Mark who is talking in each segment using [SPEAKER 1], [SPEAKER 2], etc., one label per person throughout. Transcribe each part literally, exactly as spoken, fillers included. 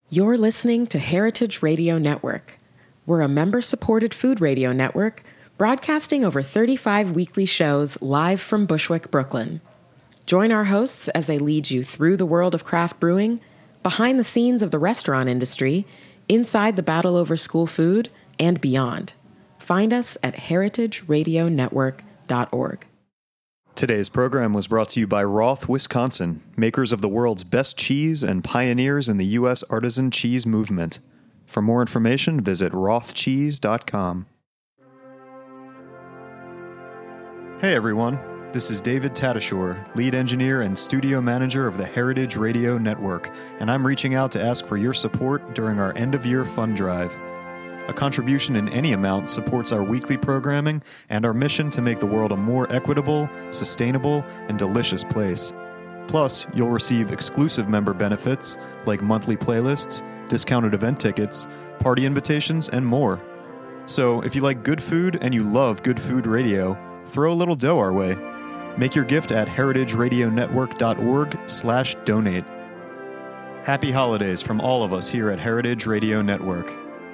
[SPEAKER 1] You're listening to Heritage Radio Network. We're a member-supported food radio network broadcasting over thirty-five weekly shows live from Bushwick, Brooklyn. Join our hosts as they lead you through the world of craft brewing, behind the scenes of the restaurant industry, inside the battle over school food, and beyond. Find us at heritage radio network dot org.
[SPEAKER 2] Today's program was brought to you by Roth, Wisconsin, makers of the world's best cheese and pioneers in the U S artisan cheese movement. For more information, visit roth cheese dot com. Hey everyone, this is David Tatashore, lead engineer and studio manager of the Heritage Radio Network, and I'm reaching out to ask for your support during our end-of-year fund drive. A contribution in any amount supports our weekly programming and our mission to make the world a more equitable, sustainable, and delicious place. Plus, you'll receive exclusive member benefits like monthly playlists, discounted event tickets, party invitations, and more. So, if you like good food and you love good food radio, throw a little dough our way. Make your gift at heritage radio network dot org slash donate. Happy holidays from all of us here at Heritage Radio Network.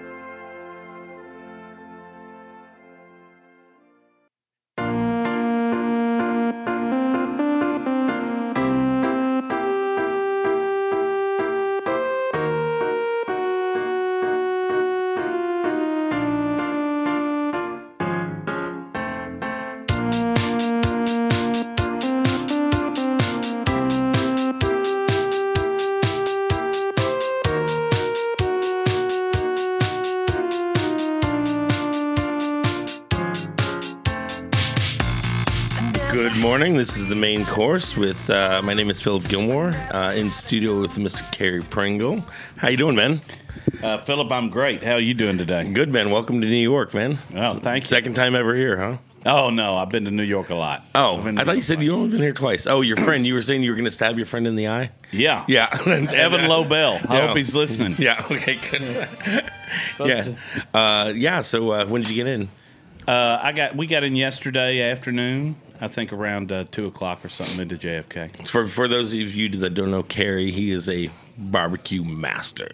[SPEAKER 3] Good morning. This is the main course with, uh, my name is Philip Gilmore, uh, in studio with Mister Kerry Pringle. How you doing, man?
[SPEAKER 4] Uh, Philip, I'm great. How are you doing today?
[SPEAKER 3] Good, man. Welcome to New York, man.
[SPEAKER 4] Oh, thank you.
[SPEAKER 3] Second time ever here, huh?
[SPEAKER 4] Oh, no. I've been to New York a lot.
[SPEAKER 3] Oh, I thought you said you only been here twice. Oh, your friend. You were saying you were going to stab your friend in the eye?
[SPEAKER 4] Yeah.
[SPEAKER 3] Yeah.
[SPEAKER 4] Evan Lobel. I
[SPEAKER 3] Yeah.
[SPEAKER 4] hope he's listening.
[SPEAKER 3] Yeah. Okay, good. yeah. Uh, yeah, so uh, when did you get in?
[SPEAKER 4] Uh, I got. We got in yesterday afternoon, I think around uh, two o'clock or something, into J F K.
[SPEAKER 3] For for those of you that don't know Kerry, he is a barbecue master.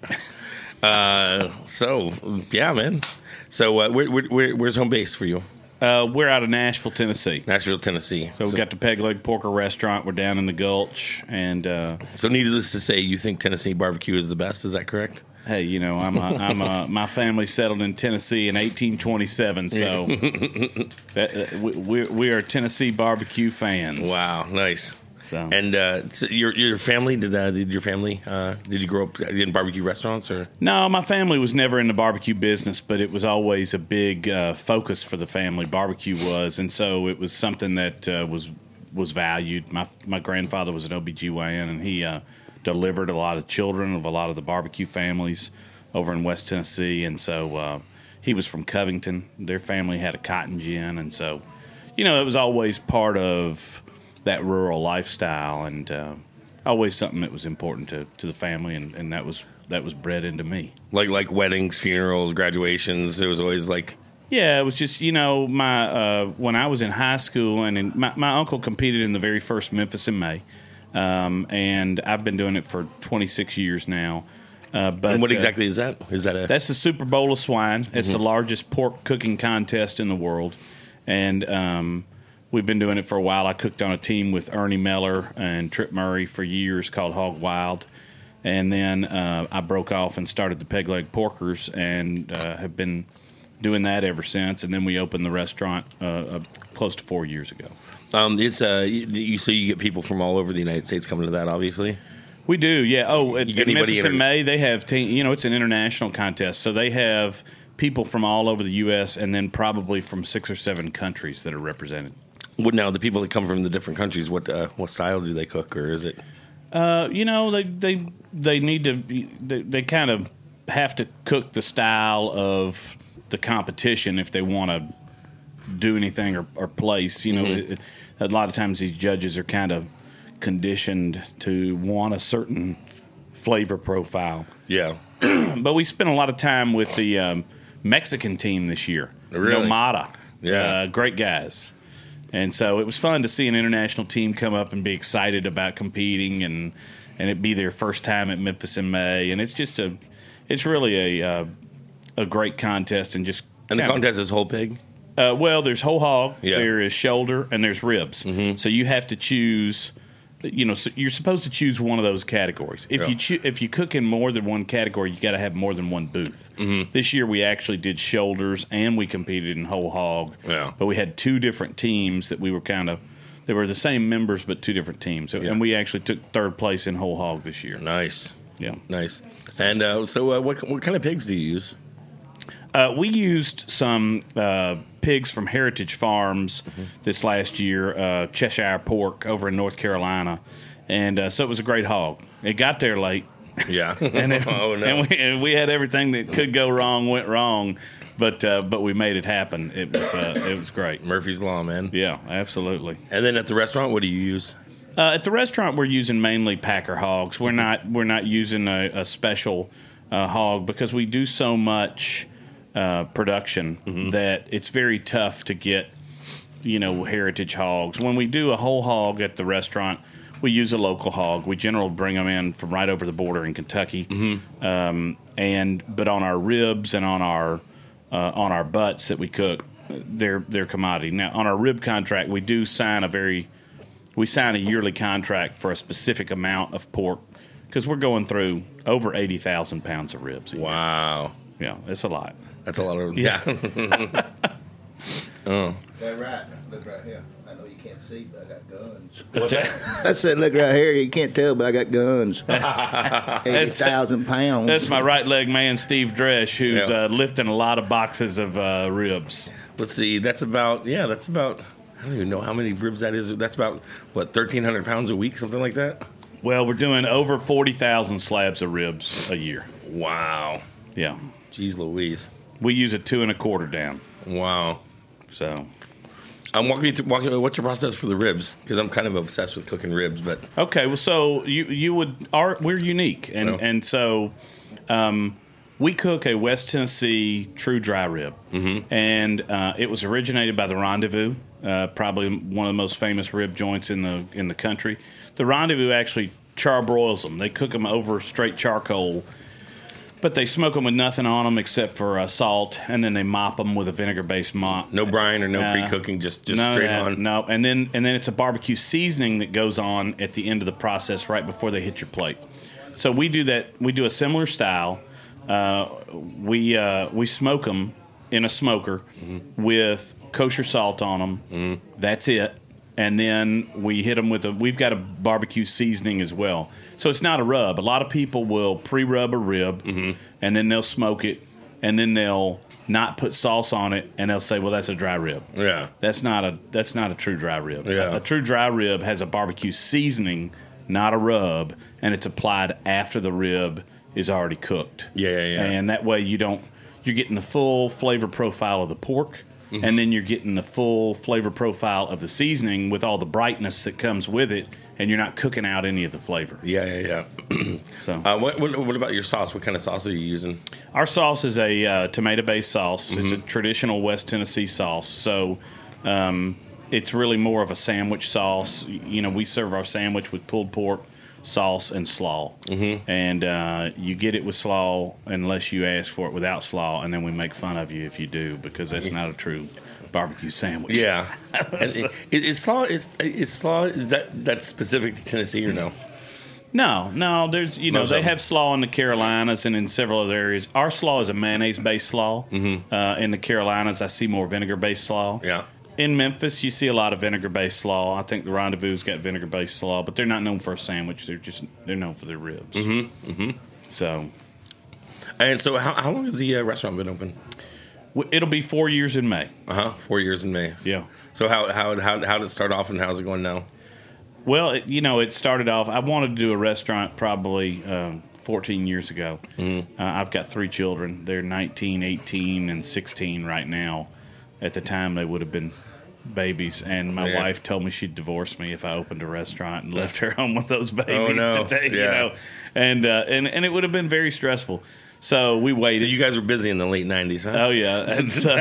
[SPEAKER 3] uh, so, yeah, man. So, uh, where, where, where's home base for you?
[SPEAKER 4] Uh, we're out of Nashville, Tennessee.
[SPEAKER 3] Nashville, Tennessee.
[SPEAKER 4] So, we got the Peg Leg Porker restaurant. We're down in the Gulch. And uh,
[SPEAKER 3] so, needless to say, you think Tennessee barbecue is the best. Is that correct?
[SPEAKER 4] Hey, you know, I'm a, I'm a, my family settled in Tennessee in eighteen twenty-seven, so that, uh, we, we we are Tennessee barbecue fans.
[SPEAKER 3] Wow, nice.
[SPEAKER 4] So.
[SPEAKER 3] And uh, so your your family did uh, did your family uh, did you grow up in barbecue restaurants or?
[SPEAKER 4] No, my family was never in the barbecue business, but it was always a big uh, focus for the family. Barbecue was, and so it was something that uh, was was valued. My my grandfather was an O B G Y N, and he. Uh, delivered a lot of children of a lot of the barbecue families over in West Tennessee, and so uh, he was from Covington. Their family had a cotton gin, and so, you know, it was always part of that rural lifestyle, and uh, always something that was important to, to the family, and, and that was that was bred into me.
[SPEAKER 3] Like like weddings, funerals, graduations. It was always like.
[SPEAKER 4] Yeah, it was just, you know, my uh, when I was in high school, and in, my, my uncle competed in the very first Memphis in May. Um, and I've been doing it for twenty-six years now. Uh, but
[SPEAKER 3] and what exactly
[SPEAKER 4] uh,
[SPEAKER 3] is that? Is that a?
[SPEAKER 4] That's the Super Bowl of swine. It's mm-hmm. the largest pork cooking contest in the world, and um, we've been doing it for a while. I cooked on a team with Ernie Meller and Trip Murray for years called Hog Wild, and then uh, I broke off and started the Peg Leg Porkers, and uh, have been doing that ever since. And then we opened the restaurant uh, uh, close to four years ago.
[SPEAKER 3] Um, it's uh, you, you so you get people from all over the United States coming to that, obviously.
[SPEAKER 4] We do, yeah. Oh, at, at Memphis
[SPEAKER 3] inter-
[SPEAKER 4] in May, they have team. You know, it's an international contest, so they have people from all over the U S and then probably from six or seven countries that are represented.
[SPEAKER 3] What now? The people that come from the different countries, what uh, what style do they cook, or is it?
[SPEAKER 4] Uh, you know, they they they need to. They, they kind of have to cook the style of the competition if they want to do anything or, or place. You know, mm-hmm. it, a lot of times these judges are kind of conditioned to want a certain flavor profile.
[SPEAKER 3] Yeah.
[SPEAKER 4] But we spent a lot of time with the um, Mexican team this year.
[SPEAKER 3] Really?
[SPEAKER 4] Nomada.
[SPEAKER 3] Yeah.
[SPEAKER 4] Uh, great guys. And so it was fun to see an international team come up and be excited about competing and and it'd be their first time at Memphis in May, and it's just a, it's really a uh, a great contest, and just
[SPEAKER 3] and the contest is whole pig.
[SPEAKER 4] Uh, well, there's whole hog,
[SPEAKER 3] Yeah.
[SPEAKER 4] there is shoulder, and there's ribs.
[SPEAKER 3] Mm-hmm.
[SPEAKER 4] So you have to choose. You know, so you're supposed to choose one of those categories. If
[SPEAKER 3] Yeah.
[SPEAKER 4] you choo- if you cook in more than one category, you got to have more than one booth.
[SPEAKER 3] Mm-hmm.
[SPEAKER 4] This year we actually did shoulders and we competed in whole hog.
[SPEAKER 3] Yeah.
[SPEAKER 4] But we had two different teams that we were kind of. They were the same members, but two different teams. So,
[SPEAKER 3] Yeah.
[SPEAKER 4] And we actually took third place in whole hog this year.
[SPEAKER 3] Nice,
[SPEAKER 4] Yeah.
[SPEAKER 3] nice. And uh, so, uh, what what kind of pigs do you use?
[SPEAKER 4] Uh, we used some uh, pigs from Heritage Farms
[SPEAKER 3] Mm-hmm.
[SPEAKER 4] this last year, uh, Cheshire pork over in North Carolina, and uh, so it was a great hog. It got there late,
[SPEAKER 3] Yeah.
[SPEAKER 4] and, it,
[SPEAKER 3] oh no.
[SPEAKER 4] and, we, and we had everything that could go wrong went wrong, but uh, but we made it happen. It was uh, it was great.
[SPEAKER 3] Murphy's Law, man.
[SPEAKER 4] Yeah, absolutely.
[SPEAKER 3] And then at the restaurant, what do you use?
[SPEAKER 4] Uh, at the restaurant, we're using mainly Packer hogs. We're not we're not using a, a special uh, hog because we do so much uh, production
[SPEAKER 3] Mm-hmm.
[SPEAKER 4] that it's very tough to get, you know, heritage hogs. When we do a whole hog at the restaurant, we use a local hog. We generally bring them in from right over the border in Kentucky.
[SPEAKER 3] Mm-hmm.
[SPEAKER 4] Um, and but on our ribs and on our uh, on our butts that we cook, they're they're commodity. Now on our rib contract, we do sign a very we sign a yearly contract for a specific amount of pork because we're going through over eighty thousand pounds of ribs. A year.
[SPEAKER 3] Wow,
[SPEAKER 4] Yeah, it's a lot.
[SPEAKER 3] that's a lot of yeah. oh,
[SPEAKER 5] That's right. Look right here. I know you can't see, but I got guns.
[SPEAKER 3] what's that?
[SPEAKER 5] I said, look right here. You can't tell, but I got guns. eighty thousand pounds.
[SPEAKER 4] That's my right leg man, Steve Dresch, who's
[SPEAKER 3] Yeah.
[SPEAKER 4] uh, lifting a lot of boxes of uh, ribs.
[SPEAKER 3] Let's see. That's about yeah. That's about. I don't even know how many ribs that is. That's about what thirteen hundred pounds a week, something like that.
[SPEAKER 4] Well, we're doing over forty thousand slabs of ribs a year.
[SPEAKER 3] Wow.
[SPEAKER 4] Yeah.
[SPEAKER 3] Jeez Louise.
[SPEAKER 4] We use a two and a quarter down.
[SPEAKER 3] Wow.
[SPEAKER 4] So,
[SPEAKER 3] I'm walking you through. Walking, what's your process for the ribs? Because I'm kind of obsessed with cooking ribs. But
[SPEAKER 4] okay. Well, so you you would are we're unique, and
[SPEAKER 3] Oh.
[SPEAKER 4] and so um, we cook a West Tennessee true dry rib,
[SPEAKER 3] Mm-hmm.
[SPEAKER 4] and uh, it was originated by the Rendezvous, uh, probably one of the most famous rib joints in the in the country. The Rendezvous actually charbroils them. They cook them over straight charcoal. But they smoke them with nothing on them except for uh, salt, and then they mop them with a vinegar-based mop.
[SPEAKER 3] no brine or no
[SPEAKER 4] Uh,
[SPEAKER 3] pre-cooking, just just
[SPEAKER 4] None of
[SPEAKER 3] straight
[SPEAKER 4] that,
[SPEAKER 3] on.
[SPEAKER 4] No, and then and then it's a barbecue seasoning that goes on at the end of the process, right before they hit your plate. So we do that. We do a similar style. Uh, we uh, we smoke them in a smoker
[SPEAKER 3] Mm-hmm.
[SPEAKER 4] with kosher salt on them.
[SPEAKER 3] Mm-hmm.
[SPEAKER 4] That's it. And then we hit them with a. We've got a barbecue seasoning as well. So it's not a rub. A lot of people will pre-rub a rib,
[SPEAKER 3] Mm-hmm.
[SPEAKER 4] and then they'll smoke it, and then they'll not put sauce on it, and they'll say, "Well, that's a dry rib."
[SPEAKER 3] Yeah.
[SPEAKER 4] That's not a that's not a true dry rib.
[SPEAKER 3] Yeah.
[SPEAKER 4] A, a true dry rib has a barbecue seasoning, not a rub, and it's applied after the rib is already cooked.
[SPEAKER 3] Yeah, yeah, yeah.
[SPEAKER 4] And that way you don't you're getting the full flavor profile of the pork,
[SPEAKER 3] Mm-hmm.
[SPEAKER 4] and then you're getting the full flavor profile of the seasoning with all the brightness that comes with it, and you're not cooking out any of the flavor.
[SPEAKER 3] Yeah, yeah, yeah.
[SPEAKER 4] So
[SPEAKER 3] uh, what, what what about your sauce? What kind of sauce are you using?
[SPEAKER 4] our sauce is a uh, tomato-based sauce. It's a
[SPEAKER 3] Mm-hmm.
[SPEAKER 4] traditional West Tennessee sauce. So um, it's really more of a sandwich sauce. You know, we serve our sandwich with pulled pork, sauce, and slaw. Mm-hmm. And uh, you get it with slaw unless you ask for it without slaw, and then we make fun of you if you do because that's not a true barbecue sandwich.
[SPEAKER 3] Yeah. And it, it, is slaw is is slaw is that that's specific to Tennessee or no?
[SPEAKER 4] No, no. There's you know
[SPEAKER 3] Most
[SPEAKER 4] they
[SPEAKER 3] of them.
[SPEAKER 4] have slaw in the Carolinas and in several other areas. Our slaw is a mayonnaise-based slaw. Mm-hmm. Uh, in the Carolinas, I see more vinegar-based slaw.
[SPEAKER 3] Yeah.
[SPEAKER 4] In Memphis, you see a lot of vinegar-based slaw. I think the Rendezvous's got vinegar-based slaw, but they're not known for a sandwich. They're just they're known for their ribs. Mm-hmm. Mm-hmm. So
[SPEAKER 3] And so, how, how long has the uh, restaurant been open?
[SPEAKER 4] w- it'll be four years in May.
[SPEAKER 3] Uh huh. Four years in May.
[SPEAKER 4] Yeah.
[SPEAKER 3] So how how how how did it start off and how's it going now?
[SPEAKER 4] Well, it, you know, it started off. I wanted to do a restaurant probably um, fourteen years ago. Mm-hmm. Uh, I've got three children. They're nineteen, eighteen, and sixteen right now. At the time, they would have been babies, and my
[SPEAKER 3] Yeah.
[SPEAKER 4] wife told me she'd divorce me if I opened a restaurant and left her home with those babies.
[SPEAKER 3] Oh, no.
[SPEAKER 4] to take,
[SPEAKER 3] Yeah.
[SPEAKER 4] you know, and uh, and and it would have been very stressful. So we
[SPEAKER 3] So
[SPEAKER 4] waited.
[SPEAKER 3] you guys were busy in the late nineties, huh?
[SPEAKER 4] Oh yeah, and so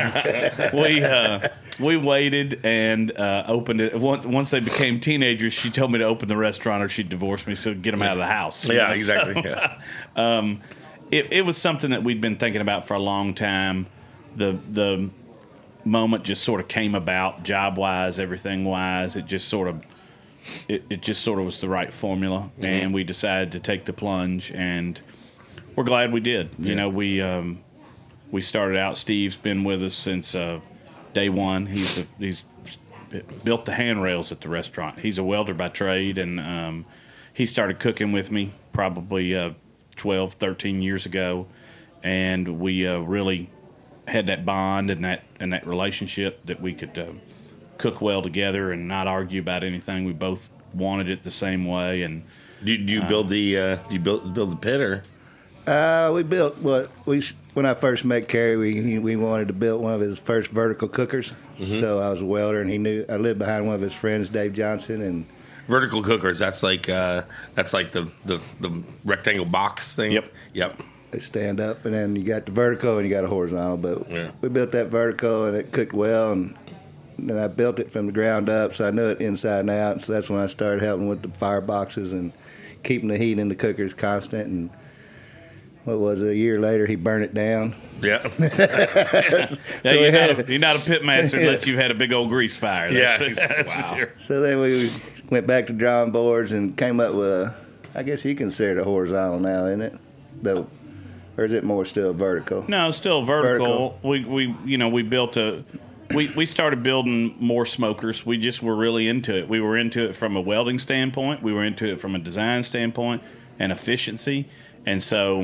[SPEAKER 4] we uh, we waited and uh, opened it. Once once they became teenagers, she told me to open the restaurant or she'd divorce me, so get them out of the house. you
[SPEAKER 3] Yeah,
[SPEAKER 4] know?
[SPEAKER 3] exactly.
[SPEAKER 4] So,
[SPEAKER 3] yeah.
[SPEAKER 4] um, it it was something that we'd been thinking about for a long time. The the moment just sort of came about, job wise, everything wise. It just sort of it, it just sort of was the right formula,
[SPEAKER 3] Mm-hmm.
[SPEAKER 4] and we decided to take the plunge, and we're glad we did. You
[SPEAKER 3] Yeah.
[SPEAKER 4] know, we um, we started out. Steve's been with us since uh, day one. He's a, he's built the handrails at the restaurant. He's a welder by trade, and um, he started cooking with me probably uh, twelve, thirteen years ago, and we uh, really had that bond and that and that relationship that we could uh, cook well together and not argue about anything. We both wanted it the same way, and
[SPEAKER 3] Do, do you build the uh, do you build build the pit or?
[SPEAKER 5] Uh, we built what we when I first met Kerry, we we wanted to build one of his first vertical cookers. So I was a welder, and he knew I lived behind one of his friends, Dave Johnson, and
[SPEAKER 3] Vertical cookers. That's like uh, that's like the, the, the rectangle box thing.
[SPEAKER 4] Yep.
[SPEAKER 3] Yep.
[SPEAKER 5] they stand up, and then you got the vertical and you got a horizontal. But
[SPEAKER 3] Yeah.
[SPEAKER 5] we built that vertical, and it cooked well, and then I built it from the ground up, so I knew it inside and out. And so that's when I started helping with the fire boxes and keeping the heat in the cookers constant. And what was it? A year later, he burned it down.
[SPEAKER 3] Yeah.
[SPEAKER 4] yeah,
[SPEAKER 5] So
[SPEAKER 4] you're,
[SPEAKER 5] we
[SPEAKER 4] not
[SPEAKER 5] had-
[SPEAKER 4] a, you're not a pit master unless you've had a big old grease fire. That's,
[SPEAKER 3] Yeah.
[SPEAKER 4] that's
[SPEAKER 3] Wow.
[SPEAKER 4] for sure.
[SPEAKER 5] So then we went back to drawing boards and came up with a, I guess you consider it a horizontal now, isn't it? Though, or is it more still vertical?
[SPEAKER 4] No, it's still vertical.
[SPEAKER 5] Vertical.
[SPEAKER 4] We we you know we built a we we started building more smokers. We just were really into it. We were into it from a welding standpoint. We were into it from a design standpoint and efficiency. And so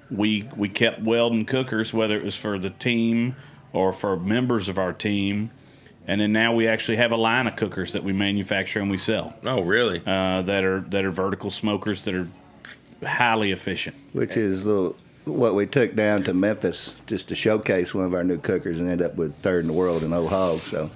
[SPEAKER 4] we we kept welding cookers, whether it was for the team or for members of our team. And then now we actually have a line of cookers that we manufacture and we sell
[SPEAKER 3] Oh, really?
[SPEAKER 4] uh, that are that are vertical smokers that are highly efficient.
[SPEAKER 5] Which is little, what we took down to Memphis just to showcase one of our new cookers and end up with third in the world in Old Hog. So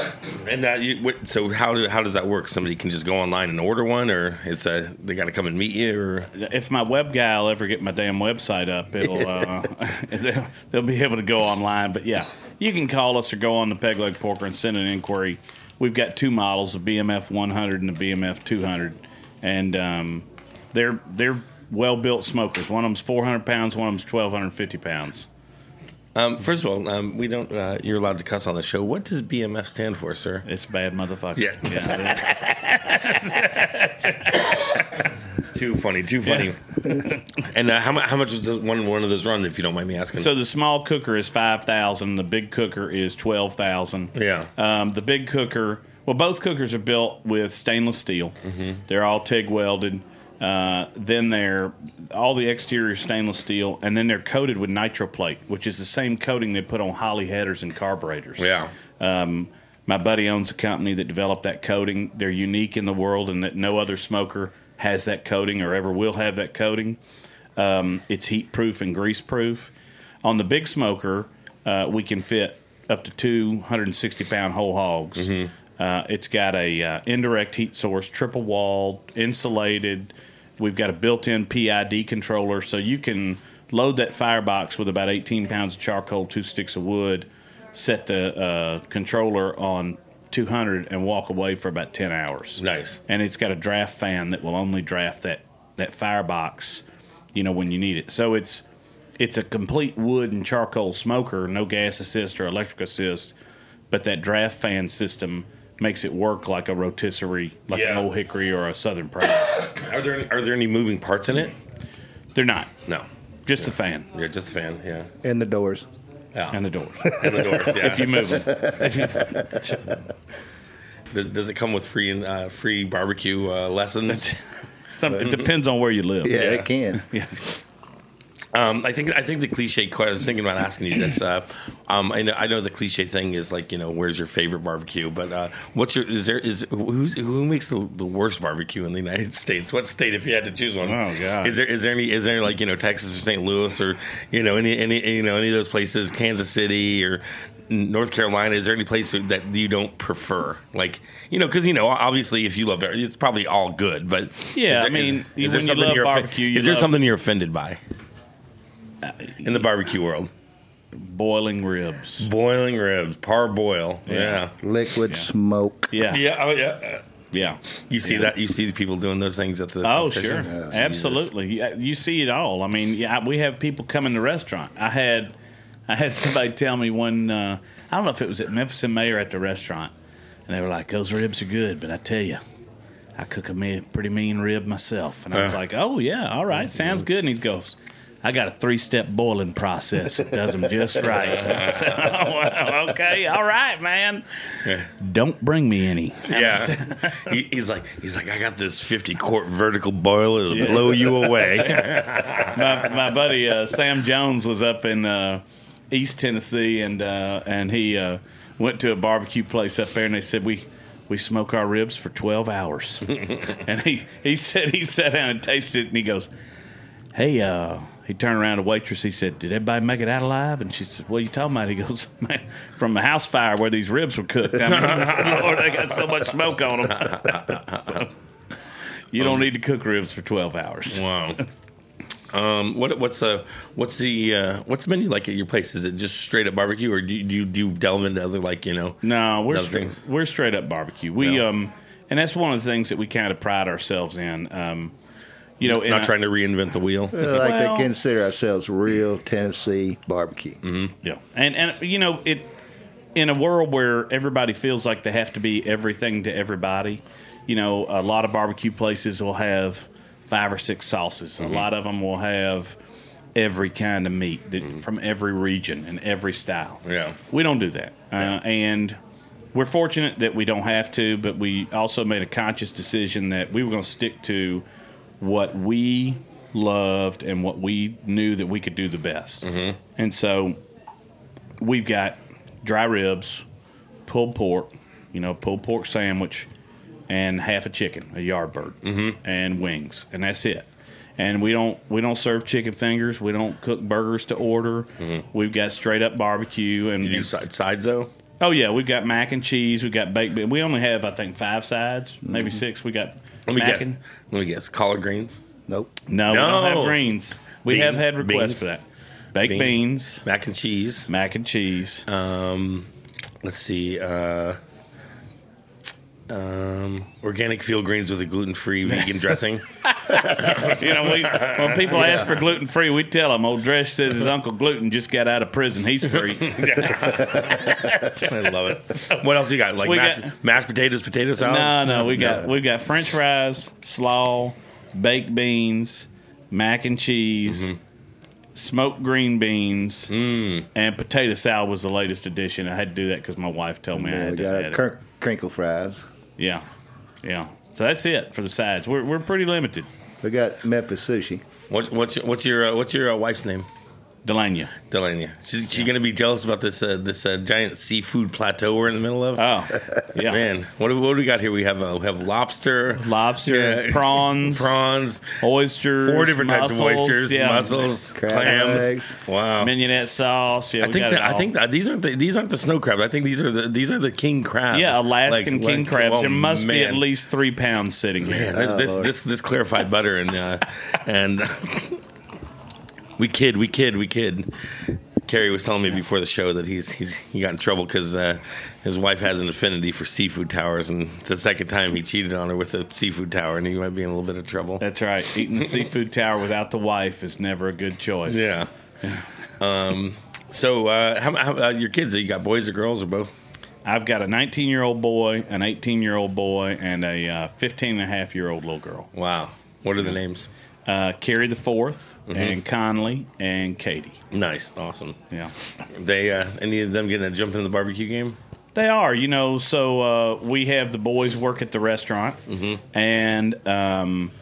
[SPEAKER 3] And that you, what, so how do how does that work? Somebody can just go online and order one, or it's a they got to come and meet you, or
[SPEAKER 4] If my web guy will ever get my damn website up, it'll uh, they'll, they'll be able to go online. But yeah, you can call us or go on the Peg Leg Porker and send an inquiry. We've got two models, a B M F one hundred and a B M F two hundred, and um, they're they're well built smokers. One of them's four hundred pounds, one of them's twelve hundred fifty pounds.
[SPEAKER 3] um, first of all, um, we don't. Uh, you're allowed to cuss on the show. What does B M F stand for, sir?
[SPEAKER 4] It's bad motherfucker.
[SPEAKER 3] Yeah.
[SPEAKER 4] yeah.
[SPEAKER 3] Too funny, too funny. And uh, how much how much does one one of those run, if you don't mind me asking?
[SPEAKER 4] So the small cooker is five thousand. The big cooker is twelve thousand.
[SPEAKER 3] Yeah.
[SPEAKER 4] Um, the big cooker. Well, both cookers are built with stainless steel.
[SPEAKER 3] Mm-hmm.
[SPEAKER 4] They're all TIG welded. Uh, then they're all the exterior stainless steel, and then they're coated with NitroPlate, which is the same coating they put on Holley headers and carburetors.
[SPEAKER 3] yeah.
[SPEAKER 4] Um, my buddy owns a company that developed that coating. They're unique in the world, and that no other smoker has that coating or ever will have that coating. Um, it's heat proof and grease proof. On the big smoker, uh, we can fit up to two one hundred sixty pound whole hogs. Uh, it's got a uh, indirect heat source, triple walled, insulated. We've got a built-in P I D controller, so you can load that firebox with about eighteen pounds of charcoal, two sticks of wood, set the uh, controller on two hundred, and walk away for about ten hours.
[SPEAKER 3] Nice.
[SPEAKER 4] And it's got a draft fan that will only draft that, that firebox, you know, when you need it. So it's it's a complete wood and charcoal smoker, no gas assist or electric assist, but that draft fan system makes it work like a rotisserie, like
[SPEAKER 3] Yeah.
[SPEAKER 4] an Old Hickory or a Southern Pride.
[SPEAKER 3] Are there are there any moving parts in it?
[SPEAKER 4] They're not.
[SPEAKER 3] No.
[SPEAKER 4] Just the fan
[SPEAKER 3] Yeah, just a fan. Yeah.
[SPEAKER 5] and the doors.
[SPEAKER 3] Yeah.
[SPEAKER 4] and the door.
[SPEAKER 3] And the door. Yeah.
[SPEAKER 4] If you move them. If you,
[SPEAKER 3] Does- Does it come with free uh, free barbecue uh, lessons?
[SPEAKER 4] some, it depends on where you live.
[SPEAKER 5] Yeah,
[SPEAKER 3] Yeah.
[SPEAKER 5] it can.
[SPEAKER 4] Yeah.
[SPEAKER 3] Um, I think I think the cliche question. I was thinking about asking you this. Uh, um, I know I know the cliche thing is like, you know, where's your favorite barbecue? But uh, what's your is there is who's, who makes the, the worst barbecue in the United States? What state, if you had to choose one?
[SPEAKER 4] Oh God!
[SPEAKER 3] Is there is there any is there like, you know, Texas or Saint Louis or, you know, any any you know any of those places, Kansas City or North Carolina? Is there any place that you don't prefer? Like, you know, because, you know, obviously if you love it, it's probably all good. But
[SPEAKER 4] yeah,
[SPEAKER 3] there,
[SPEAKER 4] I mean,
[SPEAKER 3] is, is
[SPEAKER 4] when
[SPEAKER 3] there
[SPEAKER 4] you
[SPEAKER 3] something
[SPEAKER 4] love
[SPEAKER 3] you're
[SPEAKER 4] barbecue, you
[SPEAKER 3] is there
[SPEAKER 4] love-
[SPEAKER 3] something you're offended by? In the barbecue world,
[SPEAKER 4] boiling ribs.
[SPEAKER 3] boiling ribs, parboil, yeah,
[SPEAKER 5] Liquid
[SPEAKER 4] Yeah.
[SPEAKER 5] smoke.
[SPEAKER 4] Yeah,
[SPEAKER 3] yeah, oh yeah.
[SPEAKER 4] yeah.
[SPEAKER 3] You see that? You see the people doing those things at the
[SPEAKER 4] Oh,
[SPEAKER 3] competition?
[SPEAKER 4] sure.
[SPEAKER 3] Jesus.
[SPEAKER 4] Absolutely. Yeah, you see it all. I mean, yeah, we have people come in the restaurant. I had I had somebody tell me one, uh, I don't know if it was at Memphis and Mayor at the restaurant, and they were like, those ribs are good, but I tell you, I cook a me- pretty mean rib myself. And I was
[SPEAKER 3] Uh.
[SPEAKER 4] like, oh, yeah, all right, sounds good. And he goes, I got a three-step boiling process that does them just right. Well, okay, all right, man.
[SPEAKER 3] Yeah.
[SPEAKER 4] Don't bring me any.
[SPEAKER 3] Yeah. he, he's like, he's like, I got this fifty quart vertical boiler that'll blow you away.
[SPEAKER 4] my, my buddy uh, Sam Jones was up in uh, East Tennessee, and uh, and he uh, went to a barbecue place up there, and they said we we smoke our ribs for twelve hours. And he, he said he sat down and tasted it, and he goes, hey, uh, he turned around to the waitress. He said, did everybody make it out alive? And she said, what are you talking about? He goes, man, from the house fire where these ribs were cooked. I mean, Lord, they got so much smoke on them. So, you don't need to cook ribs for twelve hours.
[SPEAKER 3] Wow. Um, what what's the what's the uh, what's the menu like at your place? Is it just straight up barbecue, or do you, do you, do you delve into other, like, you know?
[SPEAKER 4] No, we're
[SPEAKER 3] other
[SPEAKER 4] straight,
[SPEAKER 3] things?
[SPEAKER 4] we're straight up barbecue. We
[SPEAKER 3] Yeah.
[SPEAKER 4] um, and that's one of the things that we kind of pride ourselves in. Um, you know, in
[SPEAKER 3] Not
[SPEAKER 4] a-
[SPEAKER 3] trying to reinvent the wheel.
[SPEAKER 5] Uh, like
[SPEAKER 4] Well-
[SPEAKER 5] they consider ourselves real Tennessee barbecue.
[SPEAKER 4] Yeah, and and you know it in a world where everybody feels like they have to be everything to everybody. You know, a lot of barbecue places will have five or six sauces. A lot of them will have every kind of meat that, from every region and every style.
[SPEAKER 3] Yeah.
[SPEAKER 4] We don't do that, uh, and we're fortunate that we don't have to. But we also made a conscious decision that we were going to stick to what we loved and what we knew that we could do the best. Mm-hmm. And so we've got dry ribs, pulled pork, you know, pulled pork sandwich, and half a chicken, a yard bird, mm-hmm. and wings, and that's it. And we don't we don't serve chicken fingers. We don't cook burgers to order. Mm-hmm. We've got straight up barbecue. And
[SPEAKER 3] You do side, sides though.
[SPEAKER 4] oh yeah, we've got mac and cheese. We've got baked. We only have I think five sides, maybe
[SPEAKER 3] Mm-hmm.
[SPEAKER 4] six. We got
[SPEAKER 3] Let me
[SPEAKER 4] mac
[SPEAKER 3] guess.
[SPEAKER 4] and
[SPEAKER 3] Let me guess. Collard greens,
[SPEAKER 5] Nope.
[SPEAKER 4] no, we
[SPEAKER 3] No.
[SPEAKER 4] don't have greens. We
[SPEAKER 3] Beans.
[SPEAKER 4] have had requests
[SPEAKER 3] Beans.
[SPEAKER 4] for that. Baked
[SPEAKER 3] Beans.
[SPEAKER 4] beans,
[SPEAKER 3] mac and cheese.
[SPEAKER 4] mac and cheese.
[SPEAKER 3] Um, let's see. Uh, um, organic field greens with a gluten-free vegan dressing.
[SPEAKER 4] You know, we, when people ask for gluten free, we tell them old Dresch says his Uncle Gluten just got out of prison. He's free.
[SPEAKER 3] I love it. What else you got? Like
[SPEAKER 4] We
[SPEAKER 3] mashed,
[SPEAKER 4] got-
[SPEAKER 3] mashed potatoes, potato salad?
[SPEAKER 4] no, no, we got we got French fries, slaw, baked beans, mac and cheese,
[SPEAKER 3] Mm-hmm.
[SPEAKER 4] smoked green beans,
[SPEAKER 3] Mm.
[SPEAKER 4] and potato salad was the latest addition. I had to do that because my wife told me I
[SPEAKER 5] Yeah,
[SPEAKER 4] had
[SPEAKER 5] we
[SPEAKER 4] to
[SPEAKER 5] got
[SPEAKER 4] add
[SPEAKER 5] our
[SPEAKER 4] it.
[SPEAKER 5] cr- crinkle fries.
[SPEAKER 4] Yeah, yeah. So that's it for the sides. We're we're pretty limited.
[SPEAKER 5] We got Memphis sushi.
[SPEAKER 3] What, what's your, what's your uh, what's your uh, wife's name?
[SPEAKER 4] Delania.
[SPEAKER 3] Delania. She's she gonna be jealous about this uh, this uh, giant seafood plateau we're in the middle of.
[SPEAKER 4] Oh, yeah.
[SPEAKER 3] Man, what do, what do we got here? We have uh, we have lobster,
[SPEAKER 4] Lobster,
[SPEAKER 3] Yeah.
[SPEAKER 4] prawns,
[SPEAKER 3] prawns,
[SPEAKER 4] oysters,
[SPEAKER 3] four different types of
[SPEAKER 4] mussels,
[SPEAKER 3] oysters,
[SPEAKER 4] yeah.
[SPEAKER 3] mussels,
[SPEAKER 5] Crab
[SPEAKER 3] clams.
[SPEAKER 5] legs.
[SPEAKER 3] Wow.
[SPEAKER 4] mignonette sauce. Yeah,
[SPEAKER 3] I
[SPEAKER 4] we
[SPEAKER 3] think
[SPEAKER 4] got
[SPEAKER 3] that,
[SPEAKER 4] it
[SPEAKER 3] I
[SPEAKER 4] all.
[SPEAKER 3] think that these aren't the, these aren't the snow crabs. I think these are the these are the king crab.
[SPEAKER 4] Yeah, Alaskan
[SPEAKER 3] Like,
[SPEAKER 4] king
[SPEAKER 3] like,
[SPEAKER 4] crabs.
[SPEAKER 3] oh,
[SPEAKER 4] there must be at
[SPEAKER 3] man.
[SPEAKER 4] least three pounds sitting here.
[SPEAKER 3] Man,
[SPEAKER 5] Oh,
[SPEAKER 3] this
[SPEAKER 5] Lord.
[SPEAKER 3] this this clarified butter and uh, and we kid, we kid, we kid. Kerry was telling me before the show that he's he's he got in trouble because uh, his wife has an affinity for seafood towers, and it's the second time he cheated on her with a seafood tower, and he might be in a little bit of trouble.
[SPEAKER 4] That's right. Eating the seafood tower without the wife is never a good choice.
[SPEAKER 3] Yeah. Um. So, uh, how, how uh, your kids? You got boys or girls or both?
[SPEAKER 4] I've got a nineteen-year-old boy, an eighteen-year-old boy, and a uh, fifteen and a half year old little girl.
[SPEAKER 3] Wow. What are the names?
[SPEAKER 4] Uh, Carrie the fourth,
[SPEAKER 3] Mm-hmm.
[SPEAKER 4] and Conley, and Katie.
[SPEAKER 3] Nice. Awesome.
[SPEAKER 4] Yeah.
[SPEAKER 3] They uh, any of them getting a jump in the barbecue game?
[SPEAKER 4] They are, you know, so uh, we have the boys work at the restaurant,
[SPEAKER 3] Mm-hmm.
[SPEAKER 4] and um,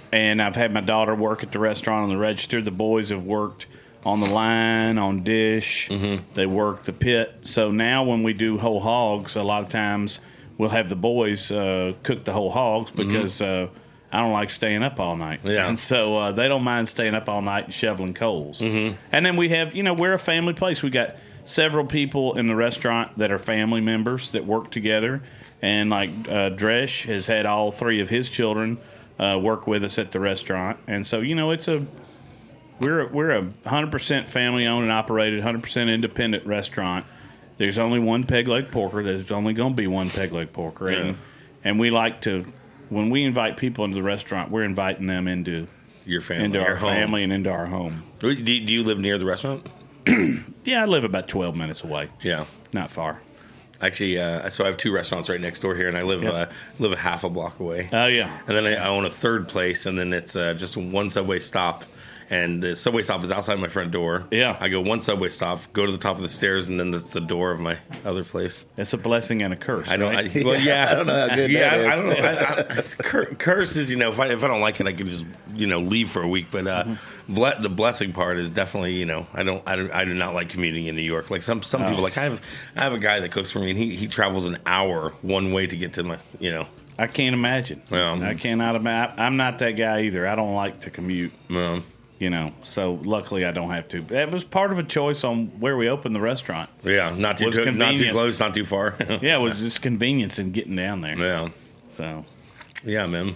[SPEAKER 4] and I've had my daughter work at the restaurant on the register. The boys have worked on the line, on dish. Mm-hmm. They work the pit. So now when we do whole hogs, a lot of times we'll have the boys uh, cook the whole hogs because mm-hmm. uh, I don't like staying up all night.
[SPEAKER 3] Yeah.
[SPEAKER 4] And so uh, they don't mind staying up all night and shoveling coals. Mm-hmm. And then we have, you know, we're a family place. We got several people in the restaurant that are family members that work together. And like uh, Dresch has had all three of his children uh, work with us at the restaurant. And so, you know, it's a... We're a, we're a one hundred percent family-owned and operated, one hundred percent independent restaurant. There's only one peg leg porker. There's only going to be one peg leg porker.
[SPEAKER 3] Yeah.
[SPEAKER 4] And, and we like to, when we invite people into the restaurant, we're inviting them into,
[SPEAKER 3] Your family,
[SPEAKER 4] into
[SPEAKER 3] your
[SPEAKER 4] our
[SPEAKER 3] home.
[SPEAKER 4] family and into our home.
[SPEAKER 3] Do, do you live near the restaurant?
[SPEAKER 4] Yeah, I live about twelve minutes away.
[SPEAKER 3] Yeah.
[SPEAKER 4] Not far.
[SPEAKER 3] Actually, uh, so I have two restaurants right next door here, and I live
[SPEAKER 4] Yep.
[SPEAKER 3] uh, live a half a block away.
[SPEAKER 4] Oh, yeah.
[SPEAKER 3] And then I, I own a third place, and then it's uh, just one subway stop. And the subway stop is outside my front door.
[SPEAKER 4] Yeah.
[SPEAKER 3] I go one subway stop, go to the top of the stairs, and then that's the door of my other place.
[SPEAKER 4] It's a blessing and a curse.
[SPEAKER 3] I don't.
[SPEAKER 4] right?
[SPEAKER 3] I, well, yeah.
[SPEAKER 5] I don't know how good
[SPEAKER 3] yeah,
[SPEAKER 5] that
[SPEAKER 3] I, I
[SPEAKER 5] is.
[SPEAKER 3] don't know. I, I, cur- curses, you know, if I, if I don't like it, I can just, you know, leave for a week. But uh,
[SPEAKER 4] Mm-hmm.
[SPEAKER 3] ble- the blessing part is definitely, you know, I don't, I don't, I do not like commuting in New York. Like some some
[SPEAKER 4] Oh.
[SPEAKER 3] people, like I have, I have a guy that cooks for me, and he, he travels an hour one way to get to my, you know.
[SPEAKER 4] I can't imagine.
[SPEAKER 3] Well,
[SPEAKER 4] I cannot imagine. I'm not that guy either. I don't like to commute.
[SPEAKER 3] Um,
[SPEAKER 4] You know, so luckily I don't have to. That was part of a choice on where we opened the restaurant.
[SPEAKER 3] yeah, not too
[SPEAKER 4] Was
[SPEAKER 3] co- not too
[SPEAKER 4] convenience.
[SPEAKER 3] close, not too far.
[SPEAKER 4] Yeah, it was just convenience in getting down there.
[SPEAKER 3] yeah,
[SPEAKER 4] So,
[SPEAKER 3] yeah, man.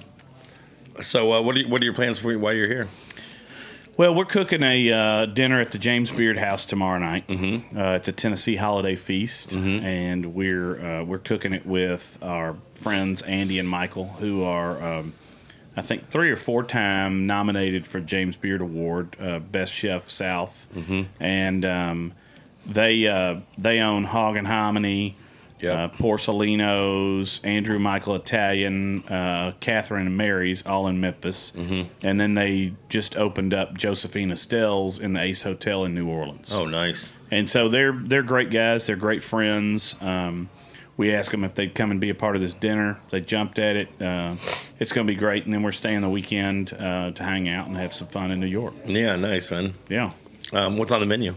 [SPEAKER 3] So, uh, what are you, what are your plans for while you're here?
[SPEAKER 4] well, we're cooking a uh, dinner at the James Beard House tomorrow night. Mm-hmm. Uh, it's a Tennessee holiday feast,
[SPEAKER 3] Mm-hmm.
[SPEAKER 4] and we're uh, we're cooking it with our friends Andy and Michael, who are um, I think three or four time nominated for James Beard Award, uh, Best Chef South, mm-hmm. and um, they uh, they own Hog and Hominy,
[SPEAKER 3] Yep.
[SPEAKER 4] uh, Porcelinos, Andrew Michael Italian, uh, Catherine and Mary's, all in Memphis, mm-hmm. and then they just opened up Josephine Estelle's in the Ace Hotel in New Orleans.
[SPEAKER 3] Oh, nice.
[SPEAKER 4] And so they're they're great guys. They're great friends. Um, we asked them if they'd come and be a part of this dinner. They jumped at it. Uh, it's going to be great. And then we're staying the weekend uh, to hang out and have some fun in New York.
[SPEAKER 3] Yeah, nice, man.
[SPEAKER 4] Yeah.
[SPEAKER 3] Um, what's on the menu?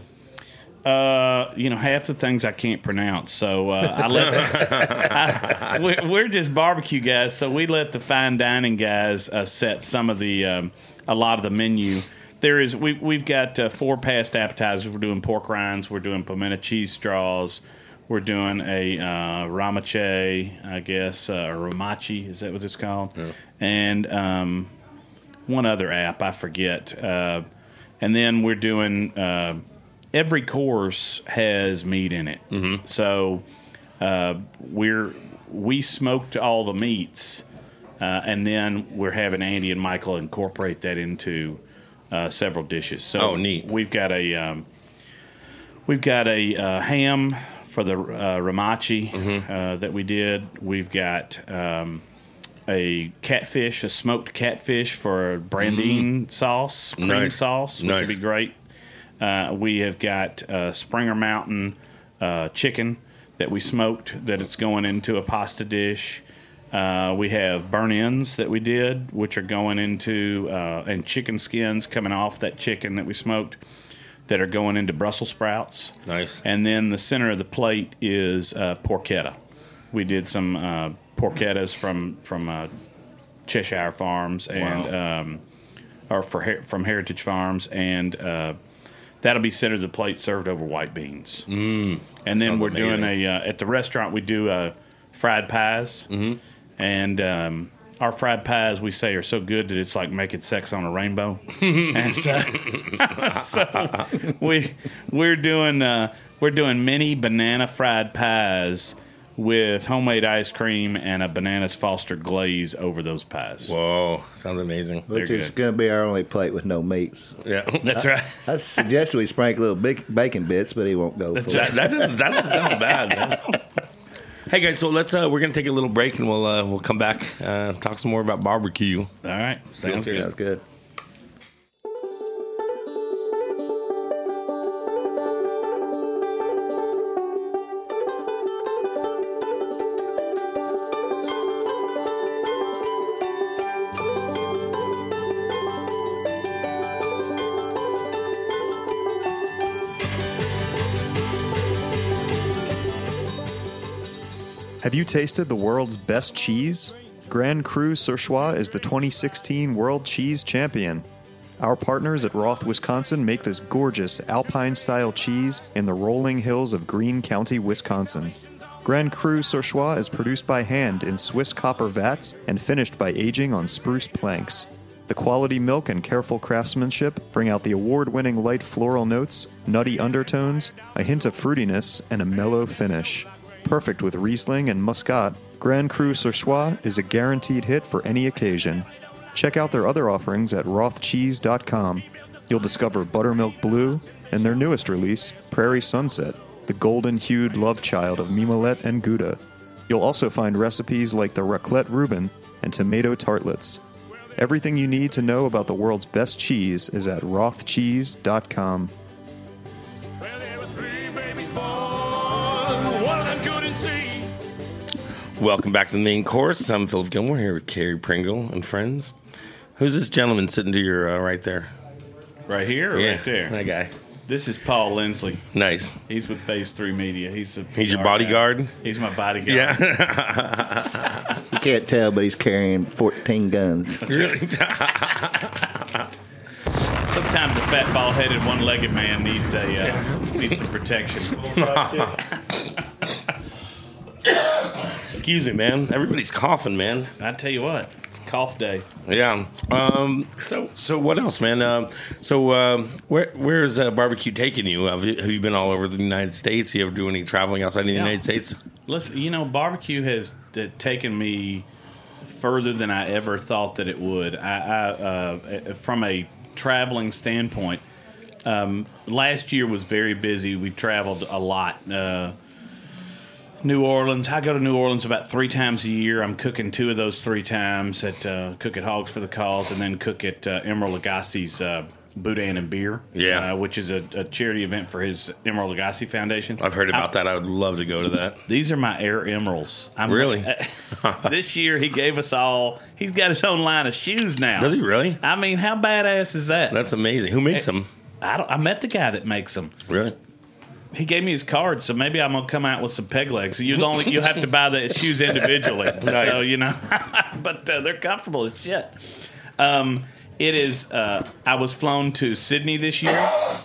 [SPEAKER 4] Uh, you know, half the things I can't pronounce, so uh, I let. I, we're, we're just barbecue guys, so we let the fine dining guys uh, set some of the um, a lot of the menu. There is we we've got uh, four past appetizers. We're doing pork rinds. We're doing pimento cheese straws. We're doing a uh, ramache, I guess, uh, or ramachi, is that what it's called? Yeah. And um, one other app, I forget. Uh, and then we're doing, uh, every course has meat in it. Mm-hmm. So uh, we're we smoked all the meats, uh, and then we're having Andy and Michael incorporate that into uh, several dishes. So
[SPEAKER 3] oh, neat.
[SPEAKER 4] We've got a um, we've got a uh, ham for the uh, ramachi mm-hmm. uh, that we did. We've got um, a catfish, a smoked catfish for brandine mm. sauce, cream
[SPEAKER 3] nice.
[SPEAKER 4] sauce, which
[SPEAKER 3] nice.
[SPEAKER 4] would be great. Uh, we have got uh, Springer Mountain uh, chicken that we smoked that it's going into a pasta dish. Uh, we have burn-ins that we did, which are going into, uh, and chicken skins coming off that chicken that we smoked that are going into Brussels sprouts.
[SPEAKER 3] Nice.
[SPEAKER 4] And then the center of the plate is uh, porchetta. We did some uh, porchettas from from uh, Cheshire Farms and
[SPEAKER 3] wow.
[SPEAKER 4] um, or for from Heritage Farms, and uh, that'll be center of the plate, served over white beans.
[SPEAKER 3] Mm,
[SPEAKER 4] and then we're
[SPEAKER 3] amazing.
[SPEAKER 4] doing a uh, at the restaurant we do uh, fried pies,
[SPEAKER 3] mm-hmm.
[SPEAKER 4] and um, our fried pies, we say, are so good that it's like making sex on a rainbow. And so, so we we're doing uh, we're doing mini banana fried pies with homemade ice cream and a bananas Foster glaze over those pies.
[SPEAKER 3] Whoa, sounds amazing.
[SPEAKER 5] Which
[SPEAKER 4] They're
[SPEAKER 5] is
[SPEAKER 4] good.
[SPEAKER 5] going to be our only plate with no meats.
[SPEAKER 3] Yeah,
[SPEAKER 4] That's right.
[SPEAKER 5] I suggested we sprinkle little big bacon bits, but he won't go for
[SPEAKER 3] that,
[SPEAKER 5] it.
[SPEAKER 3] that doesn't that doesn't sound bad, man. Hey guys, so let's uh, we're gonna take a little break and we'll uh, we'll come back uh, talk some more about barbecue.
[SPEAKER 4] All right, sounds good.
[SPEAKER 5] Sounds good.
[SPEAKER 2] Have you tasted the world's best cheese? Grand Cru Surchoix is the twenty sixteen World Cheese Champion. Our partners at Roth, Wisconsin make this gorgeous Alpine-style cheese in the rolling hills of Greene County, Wisconsin. Grand Cru Surchoix is produced by hand in Swiss copper vats and finished by aging on spruce planks. The quality milk and careful craftsmanship bring out the award-winning light floral notes, nutty undertones, a hint of fruitiness, and a mellow finish. Perfect with Riesling and Muscat, Grand Cru Surchoix is a guaranteed hit for any occasion. Check out their other offerings at roth cheese dot com. You'll discover Buttermilk Blue and their newest release, Prairie Sunset, the golden-hued love child of Mimolette and Gouda. You'll also find recipes like the Raclette Reuben and tomato tartlets. Everything you need to know about the world's best cheese is at roth cheese dot com.
[SPEAKER 3] Welcome back to the main course. I'm Philip Gilmore here with Carrie Pringle and friends. Who's this gentleman sitting to your uh, right there?
[SPEAKER 4] Right here or
[SPEAKER 3] yeah,
[SPEAKER 4] right there?
[SPEAKER 3] That guy.
[SPEAKER 4] This is Paul Lindsley.
[SPEAKER 3] Nice.
[SPEAKER 4] He's with Phase Three Media. He's a
[SPEAKER 3] He's your bodyguard?
[SPEAKER 4] Guy. He's my bodyguard.
[SPEAKER 3] Yeah.
[SPEAKER 5] You can't tell, but he's carrying fourteen guns.
[SPEAKER 3] Really?
[SPEAKER 4] Sometimes a fat, bald-headed, one-legged man needs a uh, yeah. needs some protection.
[SPEAKER 3] Excuse me, man. Everybody's coughing, man.
[SPEAKER 4] I tell you what, it's cough day.
[SPEAKER 3] Yeah. Um, so, so what else, man? Uh, so, uh, where where's uh, barbecue taking you? Have, you? have you been all over the United States? You ever do any traveling outside of the
[SPEAKER 4] yeah.
[SPEAKER 3] United States?
[SPEAKER 4] Listen, you know, barbecue has uh, taken me further than I ever thought that it would. I, I uh, from a traveling standpoint, um, last year was very busy. We traveled a lot. Uh, New Orleans. I go to New Orleans about three times a year. I'm cooking two of those three times at uh, cook at Hogs for the Cause, and then cook at uh, Emeril Lagasse's uh, Boudin and Beer,
[SPEAKER 3] yeah,
[SPEAKER 4] uh, which is a, a charity event for his Emeril Lagasse Foundation.
[SPEAKER 3] I've heard about
[SPEAKER 4] I,
[SPEAKER 3] that. I would love to go to that.
[SPEAKER 4] These are my Air Emeralds. I'm
[SPEAKER 3] really?
[SPEAKER 4] Like, this year he gave us all. He's got his own line of shoes now.
[SPEAKER 3] Does he really?
[SPEAKER 4] I mean, how badass is that?
[SPEAKER 3] That's amazing. Who makes them?
[SPEAKER 4] I don't. I met the guy that makes them.
[SPEAKER 3] Really?
[SPEAKER 4] He gave me his card, so maybe I'm gonna come out with some peg legs. You only you have to buy the shoes individually, nice. So you know. But uh, they're comfortable as shit. Um, it is. Uh, I was flown to Sydney this year.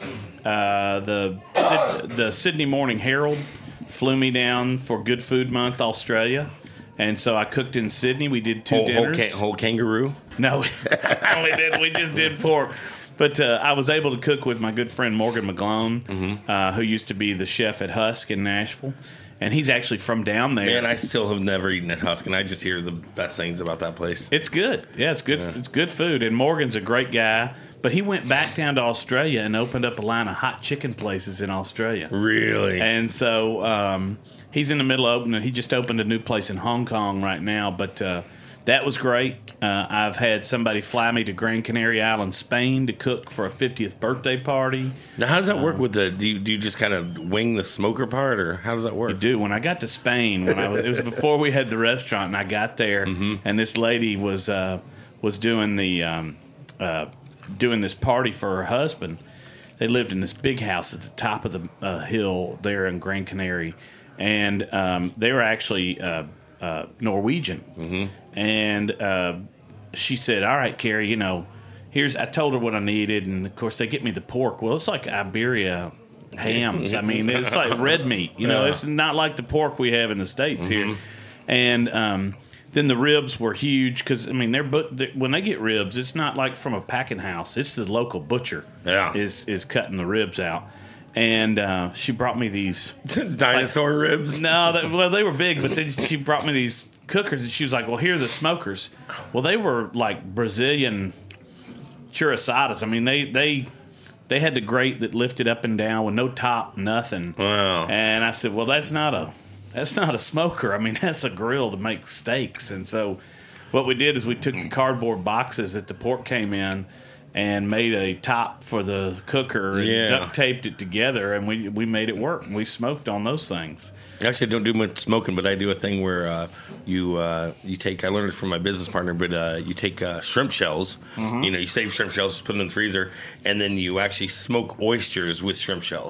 [SPEAKER 4] Uh, the the Sydney Morning Herald flew me down for Good Food Month, Australia, and so I cooked in Sydney. We did two
[SPEAKER 3] whole,
[SPEAKER 4] dinners.
[SPEAKER 3] Whole, ca- whole kangaroo?
[SPEAKER 4] No, I only did. We just did pork. But uh, I was able to cook with my good friend Morgan McGlone, mm-hmm. uh, who used to be the chef at Husk in Nashville. And he's actually from down there.
[SPEAKER 3] Man, I still have never eaten at Husk, and I just hear the best things about that place.
[SPEAKER 4] It's good. Yeah, it's good. Yeah. It's good food. And Morgan's a great guy. But he went back down to Australia and opened up a line of hot chicken places in Australia.
[SPEAKER 3] Really?
[SPEAKER 4] And so um, he's in the middle of opening. He just opened a new place in Hong Kong right now. But uh, that was great. Uh, I've had somebody fly me to Gran Canaria Island, Spain, to cook for a fiftieth birthday party.
[SPEAKER 3] Now, how does that work with the? Do you, do you just kind of wing the smoker part, or how does that work?
[SPEAKER 4] You do. When I got to Spain, when I was, it was before we had the restaurant, and I got there, mm-hmm. and this lady was uh, was doing the um, uh, doing this party for her husband. They lived in this big house at the top of the uh, hill there in Gran Canaria, and um, they were actually uh, uh, Norwegian. Mm-hmm. And uh, she said, all right, Carrie, you know, here's, I told her what I needed. And, of course, they get me the pork. Well, it's like Iberia hams. I mean, it's like red meat. You know, yeah. It's not like the pork we have in the States mm-hmm. here. And um, then the ribs were huge because, I mean, they're, but they're, when they get ribs, it's not like from a packing house. It's the local butcher
[SPEAKER 3] yeah.
[SPEAKER 4] is, is cutting the ribs out. And uh, she brought me these
[SPEAKER 3] dinosaur like, ribs.
[SPEAKER 4] No, they, well, they were big, but then she brought me these cookers, and she was like, "Well, here are the smokers." Well, they were like Brazilian churrascadas. I mean, they they they had the grate that lifted up and down with no top, nothing.
[SPEAKER 3] Wow.
[SPEAKER 4] And I said, "Well, that's not a that's not a smoker. I mean, that's a grill to make steaks." And so, what we did is we took the cardboard boxes that the pork came in and made a top for the cooker and
[SPEAKER 3] yeah.
[SPEAKER 4] duct taped it together, and we we made it work. And we smoked on those things.
[SPEAKER 3] Actually, I don't do much smoking, but I do a thing where uh, you uh, you take. I learned it from my business partner, but uh, you take uh, shrimp shells. Mm-hmm. You know, you save shrimp shells, put them in the freezer, and then you actually smoke oysters with shrimp shells.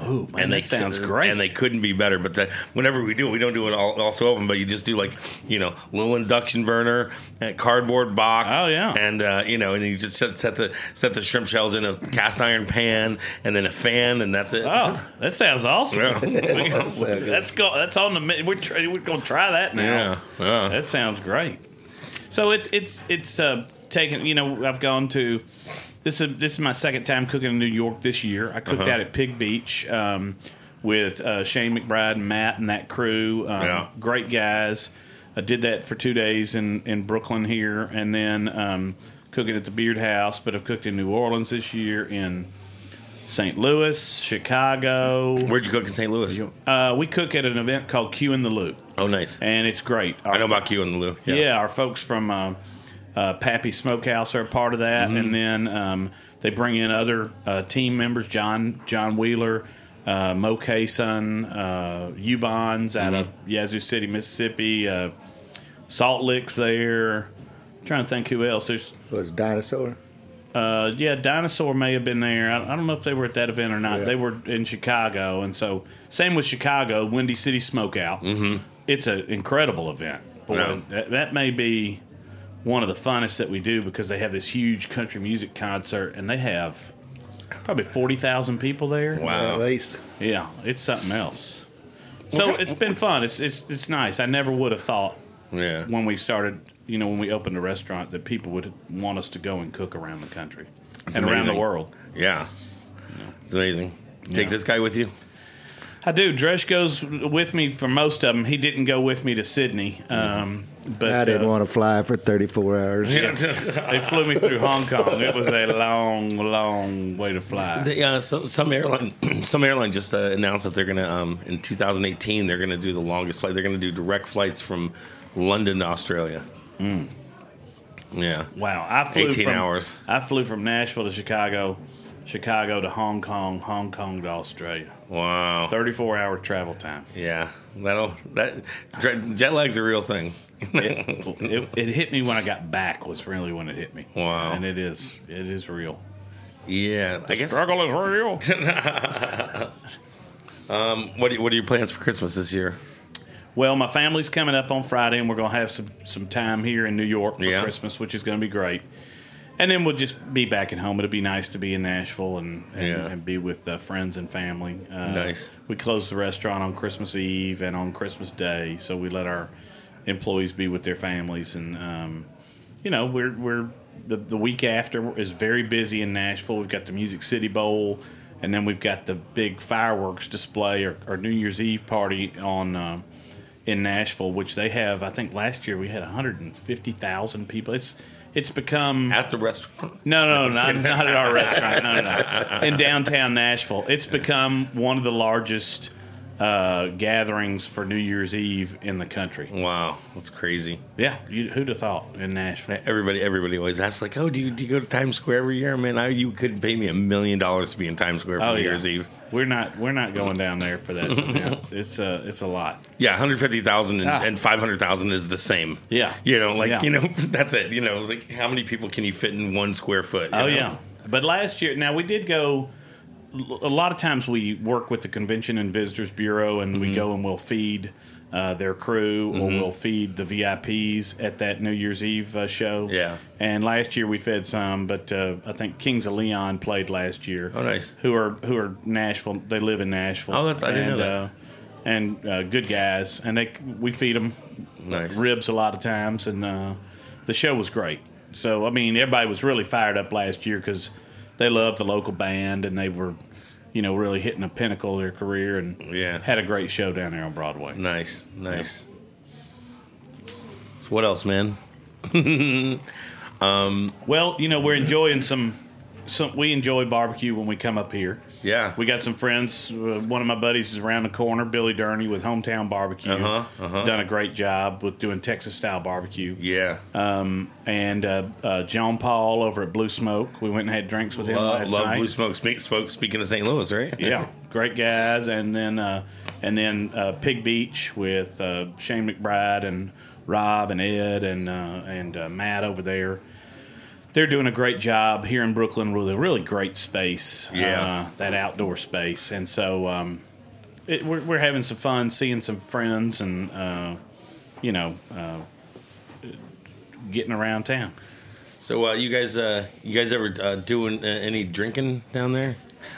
[SPEAKER 4] Oh, man,
[SPEAKER 3] and
[SPEAKER 4] that
[SPEAKER 3] they
[SPEAKER 4] sounds
[SPEAKER 3] could-
[SPEAKER 4] great.
[SPEAKER 3] And they couldn't be better. But the, whenever we do it, we don't do it all, all so often. But you just do like you know, little induction burner, and cardboard box.
[SPEAKER 4] Oh, yeah.
[SPEAKER 3] and uh, you know, and you just set, set the set the shrimp shells in a cast iron pan, and then a fan, and that's it.
[SPEAKER 4] Oh, that sounds awesome.
[SPEAKER 3] Yeah.
[SPEAKER 5] That's so good.
[SPEAKER 4] That's go. That's on the. mi- We're try, we're gonna try that now.
[SPEAKER 3] Yeah, yeah.
[SPEAKER 4] That sounds great. So it's it's it's uh, taken. You know, I've gone to. This is this is my second time cooking in New York this year. I cooked
[SPEAKER 3] Uh-huh.
[SPEAKER 4] out at Pig Beach um, with uh, Shane McBride and Matt and that crew. Um,
[SPEAKER 3] Yeah.
[SPEAKER 4] Great guys. I did that for two days in, in Brooklyn here, and then um, cooking at the Beard House. But I've cooked in New Orleans this year, in Saint Louis, Chicago.
[SPEAKER 3] Where'd you cook in Saint Louis?
[SPEAKER 4] Uh, we cook at an event called Q in the Loop,
[SPEAKER 3] Oh, nice.
[SPEAKER 4] and it's great.
[SPEAKER 3] I know about you in the Lou.
[SPEAKER 4] Yeah, our folks from uh, uh, Pappy Smokehouse are a part of that,
[SPEAKER 3] Mm-hmm.
[SPEAKER 4] and then um, they bring in other uh, team members: John John Wheeler, uh, Mo Kayson, uh, U-Bonds out of
[SPEAKER 3] Mm-hmm.
[SPEAKER 4] Yazoo City, Mississippi. Uh, Salt Lick's there. I'm trying to think who else. There's
[SPEAKER 5] Was Dinosaur?
[SPEAKER 4] uh, yeah, Dinosaur may have been there. I, I don't know if they were at that event or not.
[SPEAKER 5] Yeah.
[SPEAKER 4] They were in Chicago, and so same with Chicago, Windy City Smokeout. Mm-hmm. It's an incredible event. Boy,
[SPEAKER 3] Yeah.
[SPEAKER 4] that, that may be one of the funnest that we do because they have this huge country music concert, and they have probably forty thousand people there.
[SPEAKER 3] Wow.
[SPEAKER 5] At least.
[SPEAKER 4] Yeah, it's something else. So it's been fun. It's it's it's nice. I never would have thought
[SPEAKER 3] Yeah.
[SPEAKER 4] when we started, you know, when we opened a restaurant, that people would want us to go and cook around the country and around the
[SPEAKER 3] amazing.
[SPEAKER 4] world.
[SPEAKER 3] Yeah. It's amazing. Take
[SPEAKER 4] Yeah.
[SPEAKER 3] this guy with you.
[SPEAKER 4] I do. Dresch goes with me for most of them. He didn't go with me to Sydney, um, but
[SPEAKER 5] I didn't
[SPEAKER 4] uh,
[SPEAKER 5] want to fly for thirty-four hours.
[SPEAKER 4] they flew me through Hong Kong. It was a long, long way to fly.
[SPEAKER 3] Yeah, so, some airline, some airline just uh, announced that they're gonna um, in two thousand eighteen they're gonna do the longest flight. They're gonna do direct flights from London to Australia. Yeah,
[SPEAKER 4] Wow, I flew
[SPEAKER 3] eighteen
[SPEAKER 4] from,
[SPEAKER 3] hours.
[SPEAKER 4] I flew from Nashville to Chicago, Chicago to Hong Kong, Hong Kong to Australia.
[SPEAKER 3] Wow.
[SPEAKER 4] Thirty-four hour travel time.
[SPEAKER 3] Yeah, that'll that jet lag's a real thing.
[SPEAKER 4] It, it, it hit me when I got back. Was really when it hit me.
[SPEAKER 3] Wow.
[SPEAKER 4] and it is it is real.
[SPEAKER 3] Yeah, I guess.
[SPEAKER 4] Struggle is real.
[SPEAKER 3] What are, what are your plans for Christmas this year?
[SPEAKER 4] Well, my family's coming up on Friday, and we're going to have some, some time here in New York for
[SPEAKER 3] Yeah.
[SPEAKER 4] Christmas, which is going to be great. And then we'll just be back at home. It'll be nice to be in Nashville and, and,
[SPEAKER 3] Yeah.
[SPEAKER 4] and be with uh, friends and family. Uh,
[SPEAKER 3] Nice.
[SPEAKER 4] We close the restaurant on Christmas Eve and on Christmas Day, so we let our employees be with their families. And, um, you know, we're, we're the, the week after is very busy in Nashville. We've got the Music City Bowl, and then we've got the big fireworks display or, or New Year's Eve party on uh, in Nashville, which they have. I think last year we had one hundred fifty thousand people. It's it's become
[SPEAKER 3] At the restaurant?
[SPEAKER 4] no, no, no, not, not at our restaurant. No, no, no. In downtown Nashville, it's become one of the largest uh, gatherings for New Year's Eve in the country.
[SPEAKER 3] Wow, that's crazy.
[SPEAKER 4] Yeah, you, who'd have thought in Nashville?
[SPEAKER 3] Everybody, everybody always asks, like, "Oh, do you do you go to Times Square every year?" Man, I, you couldn't pay me a million dollars to be in Times Square for
[SPEAKER 4] Oh
[SPEAKER 3] New
[SPEAKER 4] yeah,
[SPEAKER 3] Year's Eve.
[SPEAKER 4] we're not we're not going down there for that. Yeah, it's uh, it's a lot.
[SPEAKER 3] Yeah, one hundred fifty thousand and,
[SPEAKER 4] Ah.
[SPEAKER 3] and five hundred thousand is the same.
[SPEAKER 4] Yeah.
[SPEAKER 3] you know, like
[SPEAKER 4] Yeah.
[SPEAKER 3] you know, that's it. You know, like how many people can you fit in one square foot? you
[SPEAKER 4] Oh
[SPEAKER 3] know?
[SPEAKER 4] yeah, but last year, now we did go. A lot of times we work with the Convention and Visitors Bureau, and
[SPEAKER 3] Mm-hmm.
[SPEAKER 4] we go and we'll feed uh, their crew, or we'll feed the V I Ps at that New Year's Eve uh, show.
[SPEAKER 3] Yeah.
[SPEAKER 4] And last year we fed some, but uh, I think Kings of Leon played last year.
[SPEAKER 3] Oh, nice.
[SPEAKER 4] Who are who are Nashville? They live in Nashville.
[SPEAKER 3] Oh, that's- I didn't
[SPEAKER 4] and,
[SPEAKER 3] know that.
[SPEAKER 4] Uh, and uh, good guys, and they we feed them
[SPEAKER 3] Nice.
[SPEAKER 4] ribs a lot of times, and uh, the show was great. So I mean, everybody was really fired up last year because they loved the local band, and they were, you know, really hitting the pinnacle of their career, and
[SPEAKER 3] Yeah.
[SPEAKER 4] had a great show down there on Broadway.
[SPEAKER 3] Nice, nice. So what else, man?
[SPEAKER 4] Well, you know, we're enjoying some, some. We enjoy barbecue when we come up here.
[SPEAKER 3] Yeah,
[SPEAKER 4] We got some friends. Uh, one of my buddies is around the corner, Billy Durney with Hometown Barbecue.
[SPEAKER 3] Uh-huh, uh-huh.
[SPEAKER 4] Done a great job with doing Texas style barbecue.
[SPEAKER 3] yeah.
[SPEAKER 4] Um, and uh, uh, John Paul over at Blue Smoke. We went and had drinks with him
[SPEAKER 3] love
[SPEAKER 4] last
[SPEAKER 3] love
[SPEAKER 4] night.
[SPEAKER 3] Blue Smoke. Speak, spoke, speaking of Saint Louis, right?
[SPEAKER 4] Yeah, great guys. And then uh, and then uh, Pig Beach with uh, Shane McBride and Rob and Ed and uh, and uh, Matt over there. they're doing a great job here in Brooklyn with a really great space.
[SPEAKER 3] Yeah.
[SPEAKER 4] Uh, that outdoor space. And so um, it, we're, we're having some fun, seeing some friends and, uh, you know, uh, getting around town.
[SPEAKER 3] So uh, you guys, uh, you guys ever uh, doing uh, any drinking down there?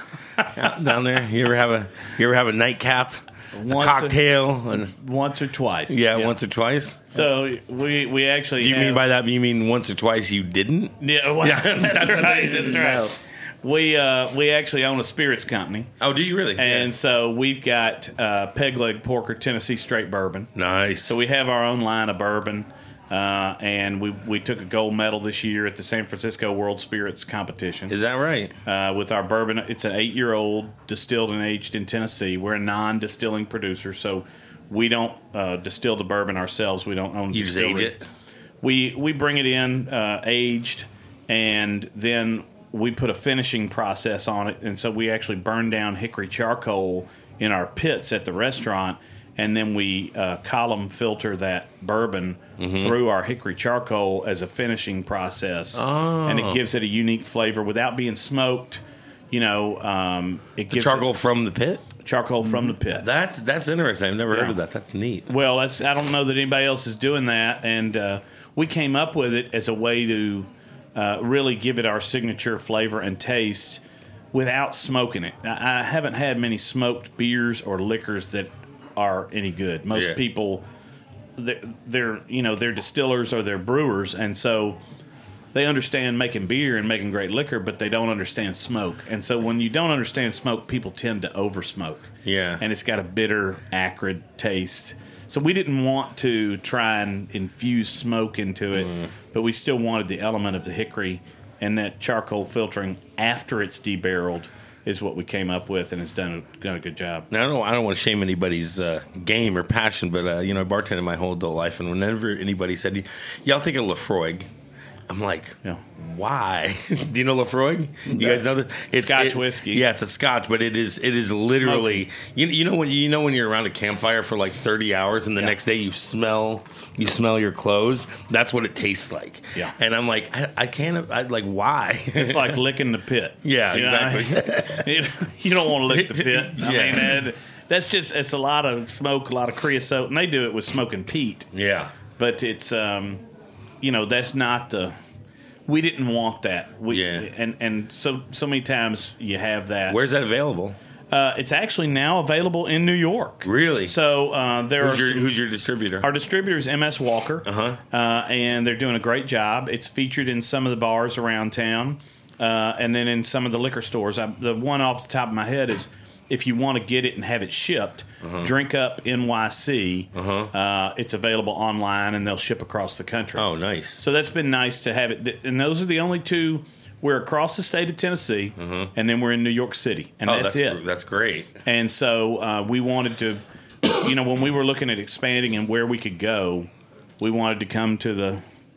[SPEAKER 3] Out down there, you ever have a you ever have a nightcap,
[SPEAKER 4] Once
[SPEAKER 3] a cocktail,
[SPEAKER 4] or,
[SPEAKER 3] and,
[SPEAKER 4] once or twice.
[SPEAKER 3] yeah, yeah, once or twice.
[SPEAKER 4] So we we actually.
[SPEAKER 3] Do you
[SPEAKER 4] have,
[SPEAKER 3] mean by that? You mean once or twice you didn't?
[SPEAKER 4] Yeah, well,
[SPEAKER 3] Yeah,
[SPEAKER 4] that's right. That's right.
[SPEAKER 5] No.
[SPEAKER 4] We uh, we actually own a spirits company,
[SPEAKER 3] Oh, do you really?
[SPEAKER 4] and
[SPEAKER 3] Yeah.
[SPEAKER 4] so we've got uh, Peg Leg Porker Tennessee Straight Bourbon.
[SPEAKER 3] Nice.
[SPEAKER 4] So we have our own line of bourbon, uh, and we we took a gold medal this year at the San Francisco World Spirits Competition.
[SPEAKER 3] Is that right?
[SPEAKER 4] Uh, with our bourbon, it's an eight-year-old distilled and aged in Tennessee. We're a non-distilling producer, so we don't uh, distill the bourbon ourselves. We don't own.
[SPEAKER 3] You just
[SPEAKER 4] distillery.
[SPEAKER 3] age it.
[SPEAKER 4] We we bring it in uh, aged, and then we put a finishing process on it, and so we actually burn down hickory charcoal in our pits at the restaurant, and then we uh, column filter that bourbon
[SPEAKER 3] Mm-hmm.
[SPEAKER 4] through our hickory charcoal as a finishing process,
[SPEAKER 3] Oh.
[SPEAKER 4] and it gives it a unique flavor without being smoked. You know, um, it
[SPEAKER 3] The
[SPEAKER 4] gives
[SPEAKER 3] charcoal
[SPEAKER 4] it
[SPEAKER 3] from the pit.
[SPEAKER 4] charcoal from the pit.
[SPEAKER 3] That's that's interesting. I've never
[SPEAKER 4] Yeah.
[SPEAKER 3] heard of that. That's neat.
[SPEAKER 4] Well, that's, I don't know that anybody else is doing that, and uh, we came up with it as a way to uh, really give it our signature flavor and taste without smoking it. I, I haven't had many smoked beers or liquors that are any good. Most
[SPEAKER 3] Yeah.
[SPEAKER 4] people, they're, they're you know they're distillers or they're brewers, and so they understand making beer and making great liquor, but they don't understand smoke. And so when you don't understand smoke, people tend to over smoke.
[SPEAKER 3] Yeah.
[SPEAKER 4] And it's got a bitter, acrid taste. So we didn't want to try and infuse smoke into it,
[SPEAKER 3] Mm.
[SPEAKER 4] but we still wanted the element of the hickory and that charcoal filtering after it's debarreled is what we came up with, and it's done a, done a good job.
[SPEAKER 3] Now, I don't, I don't want to shame anybody's uh, game or passion, but, uh, you know, I bartended my whole adult life, and whenever anybody said, yeah, I'll take a Lafroig, I'm like,
[SPEAKER 4] Yeah.
[SPEAKER 3] why? Do you know Lafroig? You guys know that it's
[SPEAKER 4] Scotch
[SPEAKER 3] it-
[SPEAKER 4] whiskey.
[SPEAKER 3] Yeah, it's a Scotch, but it is it is literally you, you know when you know when you're around a campfire for like thirty hours, and the
[SPEAKER 4] Yeah.
[SPEAKER 3] next day you smell you smell your clothes. That's what it tastes like.
[SPEAKER 4] Yeah.
[SPEAKER 3] And I'm like, I, I can't. I like why?
[SPEAKER 4] It's like licking the pit.
[SPEAKER 3] Yeah,
[SPEAKER 4] You know?
[SPEAKER 3] exactly.
[SPEAKER 4] You- you don't want to lick the pit. I
[SPEAKER 3] Yeah.
[SPEAKER 4] mean, that, that's just, it's a lot of smoke, a lot of creosote, and they do it with smoking peat.
[SPEAKER 3] Yeah.
[SPEAKER 4] But it's, um, you know, that's not the. We didn't want that. We,
[SPEAKER 3] Yeah.
[SPEAKER 4] And and so so many times you have that.
[SPEAKER 3] Where's that available?
[SPEAKER 4] Uh, it's actually now available in New York.
[SPEAKER 3] Really?
[SPEAKER 4] So uh, there
[SPEAKER 3] Who's
[SPEAKER 4] are
[SPEAKER 3] your
[SPEAKER 4] some-
[SPEAKER 3] Who's your distributor?
[SPEAKER 4] our distributor is M S Walker,
[SPEAKER 3] Uh-huh.
[SPEAKER 4] uh, and they're doing a great job. It's featured in some of the bars around town, uh, and then in some of the liquor stores. I, the one off the top of my head is, if you want to get it and have it shipped,
[SPEAKER 3] Uh-huh.
[SPEAKER 4] Drink Up N Y C. Uh, it's available online, and they'll ship across the country.
[SPEAKER 3] Oh, nice.
[SPEAKER 4] So that's been nice to have it. And those are the only two. We're across the state of Tennessee, and then we're in New York City, and
[SPEAKER 3] Mm-hmm. oh,
[SPEAKER 4] that's,
[SPEAKER 3] that's
[SPEAKER 4] it.
[SPEAKER 3] gr- that's great.
[SPEAKER 4] And so uh, we wanted to, you know, when we were looking at expanding and where we could go, we wanted to come to the,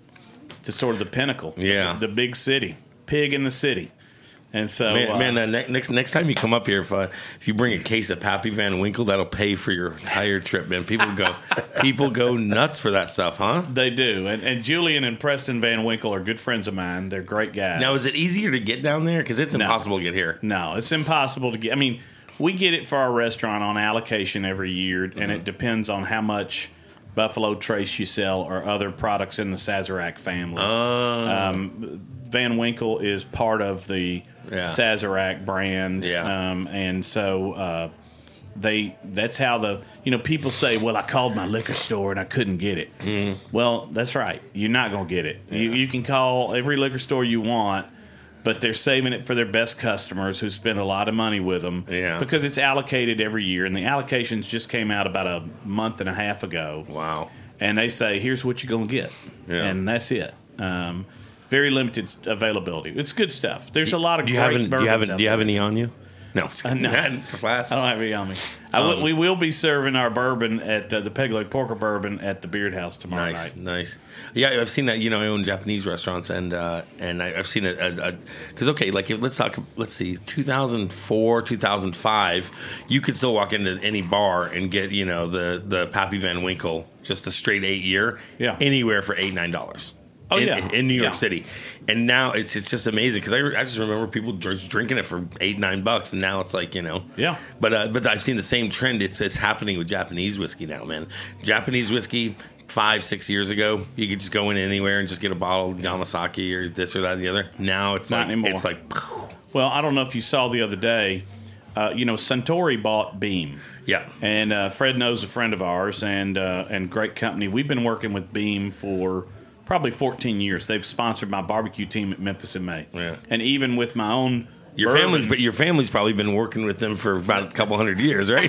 [SPEAKER 4] to sort of the pinnacle.
[SPEAKER 3] Yeah.
[SPEAKER 4] The, the big city, pig in the city. And so,
[SPEAKER 3] Man,
[SPEAKER 4] uh,
[SPEAKER 3] man uh, ne- next next time you come up here, if uh, if you bring a case of Pappy Van Winkle, that'll pay for your entire trip, man. People go people go nuts for that stuff, huh?
[SPEAKER 4] they do. And, and Julian and Preston Van Winkle are good friends of mine. They're great guys.
[SPEAKER 3] Now, is it easier to get down there? Because it's impossible to get here.
[SPEAKER 4] No, it's impossible to get. I mean, we get it for our restaurant on allocation every year, and
[SPEAKER 3] Mm-hmm.
[SPEAKER 4] it depends on how much Buffalo Trace you sell or other products in the Sazerac family.
[SPEAKER 3] Oh,
[SPEAKER 4] Um, Van Winkle is part of the
[SPEAKER 3] Yeah.
[SPEAKER 4] Sazerac brand,
[SPEAKER 3] Yeah.
[SPEAKER 4] um, and so uh, they that's how the you know people say, well, I called my liquor store and I couldn't get it.
[SPEAKER 3] Mm-hmm.
[SPEAKER 4] Well, that's right, you're not going to get it. You, you can call every liquor store you want, but they're saving it for their best customers who spend a lot of money with them,
[SPEAKER 3] Yeah.
[SPEAKER 4] because it's allocated every year, and the allocations just came out about a month and a half ago.
[SPEAKER 3] wow.
[SPEAKER 4] And they say, here's what you're going to get.
[SPEAKER 3] Yeah.
[SPEAKER 4] And that's it. Um, very limited availability. It's good stuff. There's a lot of
[SPEAKER 3] Do you
[SPEAKER 4] great
[SPEAKER 3] have any, do
[SPEAKER 4] bourbons
[SPEAKER 3] you have
[SPEAKER 4] out
[SPEAKER 3] any, do you have
[SPEAKER 4] there.
[SPEAKER 3] any on you? No, I'm just kidding.
[SPEAKER 4] no.
[SPEAKER 3] Class.
[SPEAKER 4] I don't have any on me. I will-
[SPEAKER 3] Um,
[SPEAKER 4] we will be serving our bourbon at uh, the Peg Leg Porker bourbon at the Beard House tomorrow
[SPEAKER 3] Nice,
[SPEAKER 4] night.
[SPEAKER 3] nice. Yeah, I've seen that. You know, I own Japanese restaurants, and uh, and I, I've seen it because okay, like if, let's talk. Let's see, two thousand four, two thousand five, you could still walk into any bar and get you know the the Pappy Van Winkle, just the straight eight year,
[SPEAKER 4] Yeah.
[SPEAKER 3] anywhere for eight nine dollars.
[SPEAKER 4] Oh,
[SPEAKER 3] in,
[SPEAKER 4] yeah.
[SPEAKER 3] in New York
[SPEAKER 4] Yeah.
[SPEAKER 3] City, and now it's it's just amazing because I, I just remember people just drinking it for eight nine bucks, and now it's like you know
[SPEAKER 4] Yeah.
[SPEAKER 3] But uh, but I've seen the same trend. It's it's happening with Japanese whiskey now, man. Japanese whiskey five six years ago, you could just go in anywhere and just get a bottle of Yamasaki or this or that and the other. Now it's
[SPEAKER 4] Not
[SPEAKER 3] like
[SPEAKER 4] anymore.
[SPEAKER 3] it's like
[SPEAKER 4] Well, I don't know if you saw the other day. Uh, you know, Suntory bought Beam.
[SPEAKER 3] yeah.
[SPEAKER 4] And uh, Fred knows a friend of ours, and uh, and great company. We've been working with Beam for probably fourteen years. They've sponsored my barbecue team at Memphis in May.
[SPEAKER 3] Yeah.
[SPEAKER 4] And even with my own
[SPEAKER 3] Your
[SPEAKER 4] bourbon-
[SPEAKER 3] family's but your family's probably been working with them for about a couple hundred years, right?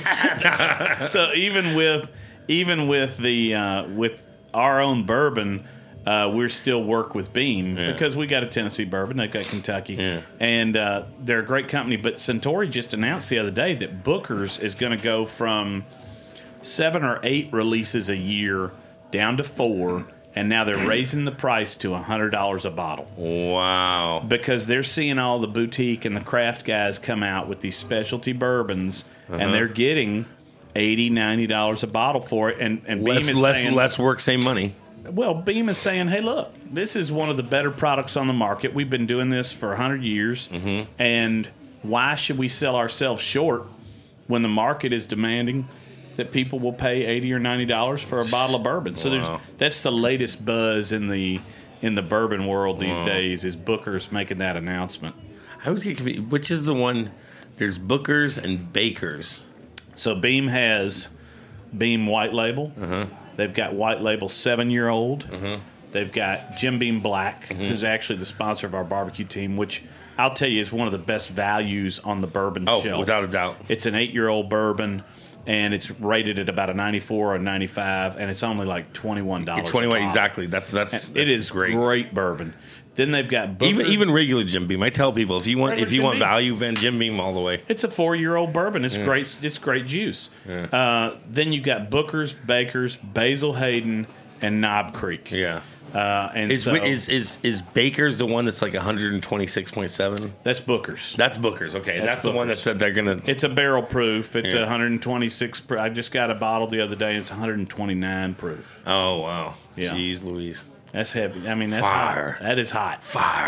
[SPEAKER 4] so even with even with the uh, with our own bourbon, uh, we're still work with Beam
[SPEAKER 3] Yeah.
[SPEAKER 4] because we got a Tennessee bourbon, they've got Kentucky,
[SPEAKER 3] Yeah.
[SPEAKER 4] and uh, they're a great company. But Suntory just announced the other day that Booker's is going to go from seven or eight releases a year down to four, and now they're raising the price to a hundred dollars a bottle.
[SPEAKER 3] Wow.
[SPEAKER 4] Because they're seeing all the boutique and the craft guys come out with these specialty bourbons,
[SPEAKER 3] Uh-huh.
[SPEAKER 4] and they're getting eighty dollars, ninety dollars a bottle for it. And, and Beam
[SPEAKER 3] Less
[SPEAKER 4] is
[SPEAKER 3] less
[SPEAKER 4] saying,
[SPEAKER 3] less work, same money.
[SPEAKER 4] well, Beam is saying, hey, look, this is one of the better products on the market. We've been doing this for one hundred years,
[SPEAKER 3] Mm-hmm.
[SPEAKER 4] and why should we sell ourselves short when the market is demanding that people will pay eighty or ninety dollars for a bottle of bourbon? So
[SPEAKER 3] Wow.
[SPEAKER 4] there's that's the latest buzz in the in the bourbon world these days is Booker's making that announcement.
[SPEAKER 3] I always get confused. Which is the one? There's Booker's and Baker's.
[SPEAKER 4] So Beam has Beam White Label.
[SPEAKER 3] Uh-huh.
[SPEAKER 4] They've got White Label Seven Year Old.
[SPEAKER 3] Uh-huh.
[SPEAKER 4] They've got Jim Beam Black, who's actually the sponsor of our barbecue team, which I'll tell you is one of the best values on the bourbon
[SPEAKER 3] Oh,
[SPEAKER 4] shelf.
[SPEAKER 3] without a doubt.
[SPEAKER 4] It's an eight-year-old bourbon, and it's rated at about a ninety-four or ninety-five, and it's only like twenty-one dollars.
[SPEAKER 3] It's twenty-one
[SPEAKER 4] a pop.
[SPEAKER 3] exactly. That's that's, that's
[SPEAKER 4] It is
[SPEAKER 3] great.
[SPEAKER 4] great bourbon. Then they've got Booker.
[SPEAKER 3] Even even regular Jim Beam. I tell people if you want
[SPEAKER 4] Regular
[SPEAKER 3] if you
[SPEAKER 4] Jim
[SPEAKER 3] want
[SPEAKER 4] Beam.
[SPEAKER 3] value, then Jim Beam all the way.
[SPEAKER 4] It's a four-year-old bourbon. It's great. It's great juice. Uh, then you got Booker's, Baker's, Basil Hayden, and Knob Creek.
[SPEAKER 3] Yeah.
[SPEAKER 4] Uh, and
[SPEAKER 3] Is,
[SPEAKER 4] so
[SPEAKER 3] is is is Baker's the one that's like one twenty-six point seven?
[SPEAKER 4] that's Booker's.
[SPEAKER 3] That's Booker's. Okay, that's,
[SPEAKER 4] That's
[SPEAKER 3] the one that
[SPEAKER 4] Booker's.
[SPEAKER 3] said they're gonna.
[SPEAKER 4] It's a barrel proof. It's
[SPEAKER 3] Yeah.
[SPEAKER 4] one twenty-six. Pr- I just got a bottle the other day. It's one twenty-nine proof.
[SPEAKER 3] Oh wow.
[SPEAKER 4] Yeah.
[SPEAKER 3] Jeez Louise.
[SPEAKER 4] That's heavy. I mean, that's
[SPEAKER 3] Fire.
[SPEAKER 4] hot. That is hot.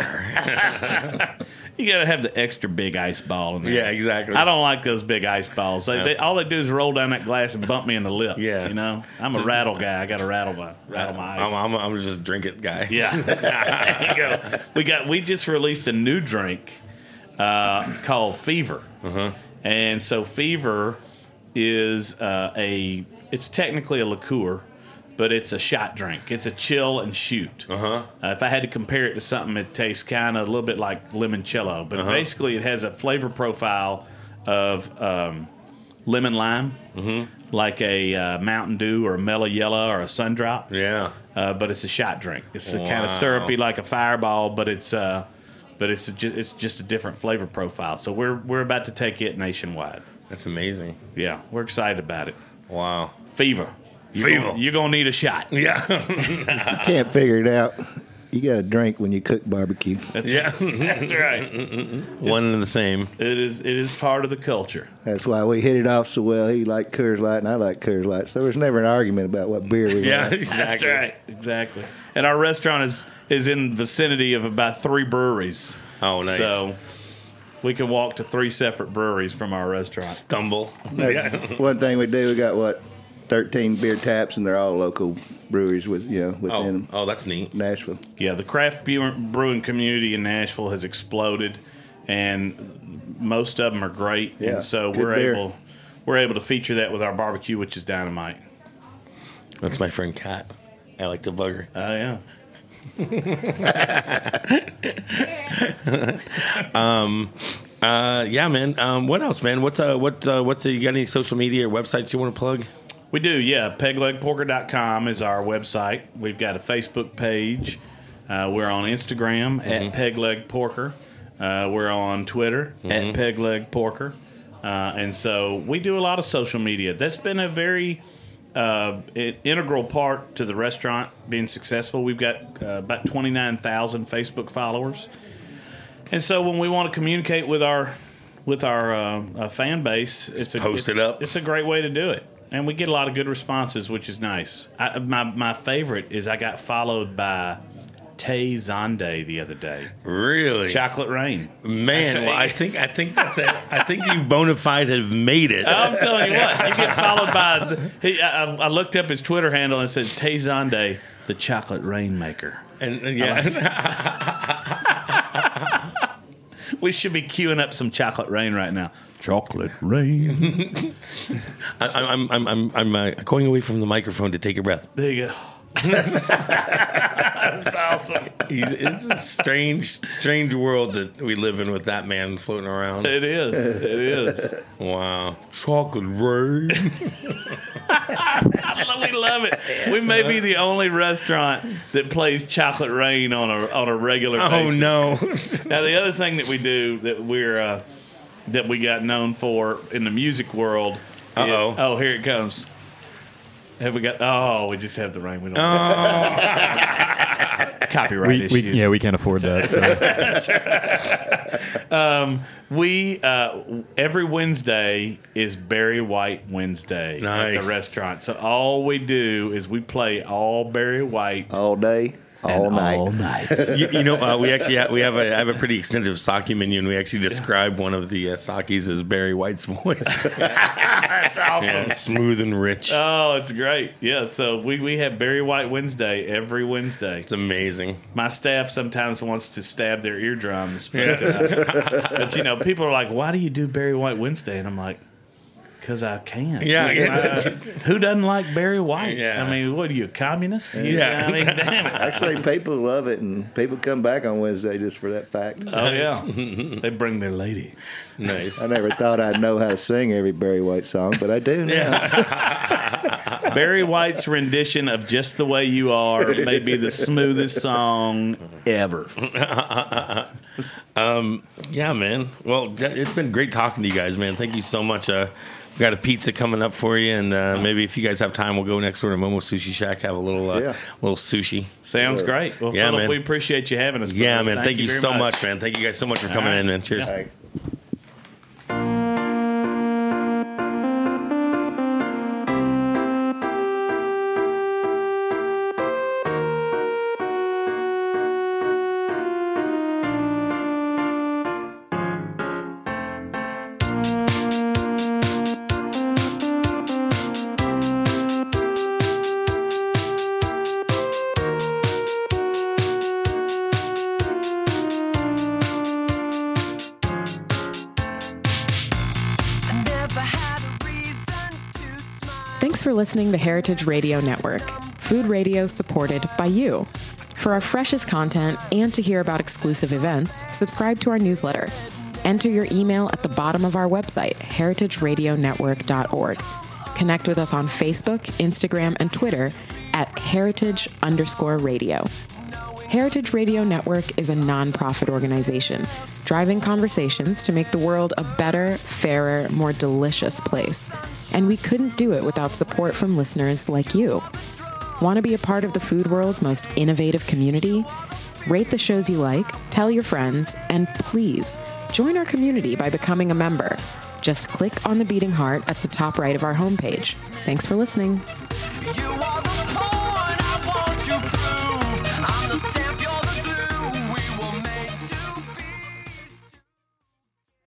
[SPEAKER 3] Fire.
[SPEAKER 4] You got to have the extra big ice ball in there.
[SPEAKER 3] Yeah, exactly.
[SPEAKER 4] I don't like those big ice balls. They,
[SPEAKER 3] Yeah.
[SPEAKER 4] they, all they do is roll down that glass and bump me in the lip.
[SPEAKER 3] Yeah.
[SPEAKER 4] You know, I'm a rattle guy. I got to rattle my rattle my ice.
[SPEAKER 3] I'm, I'm, I'm just a drink it guy.
[SPEAKER 4] Yeah. There you go. We got we just released a new drink uh, called Fever.
[SPEAKER 3] Uh-huh.
[SPEAKER 4] And so Fever is uh, a it's technically a liqueur, but it's a shot drink. It's a chill and shoot.
[SPEAKER 3] Uh-huh.
[SPEAKER 4] Uh, if I had to compare it to something, it tastes kind of a little bit like limoncello, but
[SPEAKER 3] Uh-huh.
[SPEAKER 4] basically it has a flavor profile of um, lemon lime,
[SPEAKER 3] Mm-hmm.
[SPEAKER 4] like a uh, Mountain Dew or a Mellow Yellow or a Sundrop.
[SPEAKER 3] Yeah.
[SPEAKER 4] Uh, but it's a shot drink. It's a kind
[SPEAKER 3] Wow.
[SPEAKER 4] of syrupy, like a Fireball, but it's uh, but it's just it's just a different flavor profile. So we're we're about to take it nationwide.
[SPEAKER 3] That's amazing.
[SPEAKER 4] Yeah, we're excited about it.
[SPEAKER 3] Wow.
[SPEAKER 4] Fever, you're
[SPEAKER 3] Fever.
[SPEAKER 4] Gonna, you're gonna need a shot.
[SPEAKER 3] Yeah.
[SPEAKER 5] You can't figure it out. You got to drink when you cook barbecue.
[SPEAKER 4] That's,
[SPEAKER 3] Yeah.
[SPEAKER 4] that's right.
[SPEAKER 3] One and the same.
[SPEAKER 4] It is it is part of the culture.
[SPEAKER 5] That's why we hit it off so well. He liked Coors Light, and I like Coors Light. So there was never an argument about what beer we
[SPEAKER 3] Yeah,
[SPEAKER 5] liked.
[SPEAKER 3] exactly.
[SPEAKER 4] That's right, exactly. And our restaurant is is in the vicinity of about three breweries.
[SPEAKER 3] Oh, nice.
[SPEAKER 4] So we can walk to three separate breweries from our restaurant.
[SPEAKER 3] Stumble.
[SPEAKER 5] That's one thing we do. We got, what, thirteen beer taps, and they're all local breweries with you know
[SPEAKER 3] Oh,
[SPEAKER 5] within
[SPEAKER 3] oh, that's neat.
[SPEAKER 5] Nashville.
[SPEAKER 4] Yeah, the craft beer- brewing community in Nashville has exploded, and most of them are great.
[SPEAKER 5] Yeah,
[SPEAKER 4] and so
[SPEAKER 5] good
[SPEAKER 4] we're
[SPEAKER 5] beer.
[SPEAKER 4] able we're able to feature that with our barbecue, which is dynamite.
[SPEAKER 3] That's my friend Kat. I like to bug her.
[SPEAKER 4] Oh yeah.
[SPEAKER 3] Uh, yeah, man. Um, what else, man? What's uh, what uh, what's uh, you got any social media or websites you want to plug?
[SPEAKER 4] We do, yeah. peg leg porker dot com is our website. We've got a Facebook page. Uh, we're on Instagram
[SPEAKER 3] Mm-hmm.
[SPEAKER 4] at peglegporker. Uh, we're on Twitter
[SPEAKER 3] Mm-hmm.
[SPEAKER 4] at peglegporker. Uh, and so we do a lot of social media. That's been a very uh, i- integral part to the restaurant being successful. We've got uh, about twenty-nine thousand Facebook followers. And so when we want to communicate with our with our uh, uh, fan base, it's a,
[SPEAKER 3] post
[SPEAKER 4] it's,
[SPEAKER 3] it up.
[SPEAKER 4] It's a great way to do it, and we get a lot of good responses, which is nice. I, my my favorite is I got followed by Tay Zonde the other day.
[SPEAKER 3] Really?
[SPEAKER 4] Chocolate Rain.
[SPEAKER 3] Man, well, I think I think that's it. I think you bona fide have made it.
[SPEAKER 4] I'm telling you what, you get followed by. The, he, I, I looked up his Twitter handle and it said Tay Zonde, the Chocolate Rainmaker.
[SPEAKER 3] And, and yeah.
[SPEAKER 4] We should be queuing up some Chocolate Rain right now. Chocolate Rain.
[SPEAKER 3] I, I'm I'm I'm I'm uh, going away from the microphone to take a breath.
[SPEAKER 4] There you go. That's awesome.
[SPEAKER 3] It's a strange, strange world that we live in with that man floating around.
[SPEAKER 4] It is. It is.
[SPEAKER 3] Wow. Chocolate Rain.
[SPEAKER 4] We love it. We may be the only restaurant that plays Chocolate Rain on a on a regular basis.
[SPEAKER 3] Oh no.
[SPEAKER 4] Now the other thing that we do that we're uh, that we got known for in the music world.
[SPEAKER 3] Uh oh.
[SPEAKER 4] Oh, here it comes. Have we got? Oh, we just have the rain. We don't.
[SPEAKER 3] Oh.
[SPEAKER 4] Copyright
[SPEAKER 2] We,
[SPEAKER 4] issues.
[SPEAKER 2] we, yeah, we can't afford that. So.
[SPEAKER 4] Um, we uh, every Wednesday is Barry White Wednesday
[SPEAKER 3] Nice.
[SPEAKER 4] at the restaurant. So all we do is we play all Barry White
[SPEAKER 5] All day, all
[SPEAKER 4] and
[SPEAKER 5] night.
[SPEAKER 4] all night.
[SPEAKER 3] you, you know, uh, we actually have, we have a have a pretty extensive sake menu, and we actually describe one of the uh, sakes as Barry White's voice.
[SPEAKER 4] That's awesome.
[SPEAKER 3] Yeah, smooth and rich.
[SPEAKER 4] Oh, it's great. Yeah, so we, we have Barry White Wednesday every Wednesday.
[SPEAKER 3] It's amazing.
[SPEAKER 4] My staff sometimes wants to stab their eardrums, but, uh, but you know, people are like, "Why do you do Barry White Wednesday?" And I'm like, "Because I can."
[SPEAKER 3] Yeah.
[SPEAKER 4] Uh, who doesn't like Barry White?
[SPEAKER 3] Yeah.
[SPEAKER 4] I mean, what are you, a communist? You-
[SPEAKER 3] Yeah.
[SPEAKER 4] I mean, damn it.
[SPEAKER 5] Actually, people love it, and people come back on Wednesday just for that fact.
[SPEAKER 4] Oh yeah, they bring their lady.
[SPEAKER 3] Nice.
[SPEAKER 5] I never thought I'd know how to sing every Barry White song, but I do now.
[SPEAKER 4] Barry White's rendition of "Just the Way You Are" may be the smoothest song ever.
[SPEAKER 3] um, yeah, man. Well, it's been great talking to you guys, man. Thank you so much. Uh, we got a pizza coming up for you, and uh, maybe if you guys have time, we'll go next door to Momo Sushi Shack, have a little uh,
[SPEAKER 5] Yeah.
[SPEAKER 3] little sushi.
[SPEAKER 4] Sounds great. Well,
[SPEAKER 3] Yeah,
[SPEAKER 4] Philip,
[SPEAKER 3] man.
[SPEAKER 4] we appreciate you having us.
[SPEAKER 3] Yeah,
[SPEAKER 4] brother.
[SPEAKER 3] man. Thank, you,
[SPEAKER 4] very
[SPEAKER 3] so much, man. Thank you guys so much for coming
[SPEAKER 4] right.
[SPEAKER 3] in, man. Cheers.
[SPEAKER 4] Yeah.
[SPEAKER 5] Like,
[SPEAKER 1] Thanks for listening to Heritage Radio Network, food radio supported by you. For our freshest content and to hear about exclusive events, subscribe to our newsletter. Enter your email at the bottom of our website, heritage radio network dot org. Connect with us on Facebook, Instagram, and Twitter at heritage underscore radio. Heritage Radio Network is a nonprofit organization driving conversations to make the world a better, fairer, more delicious place. And we couldn't do it without support from listeners like you. Want to be a part of the food world's most innovative community? Rate the shows you like, tell your friends, and please join our community by becoming a member. Just click on the beating heart at the top right of our homepage. Thanks for listening.
[SPEAKER 6] You are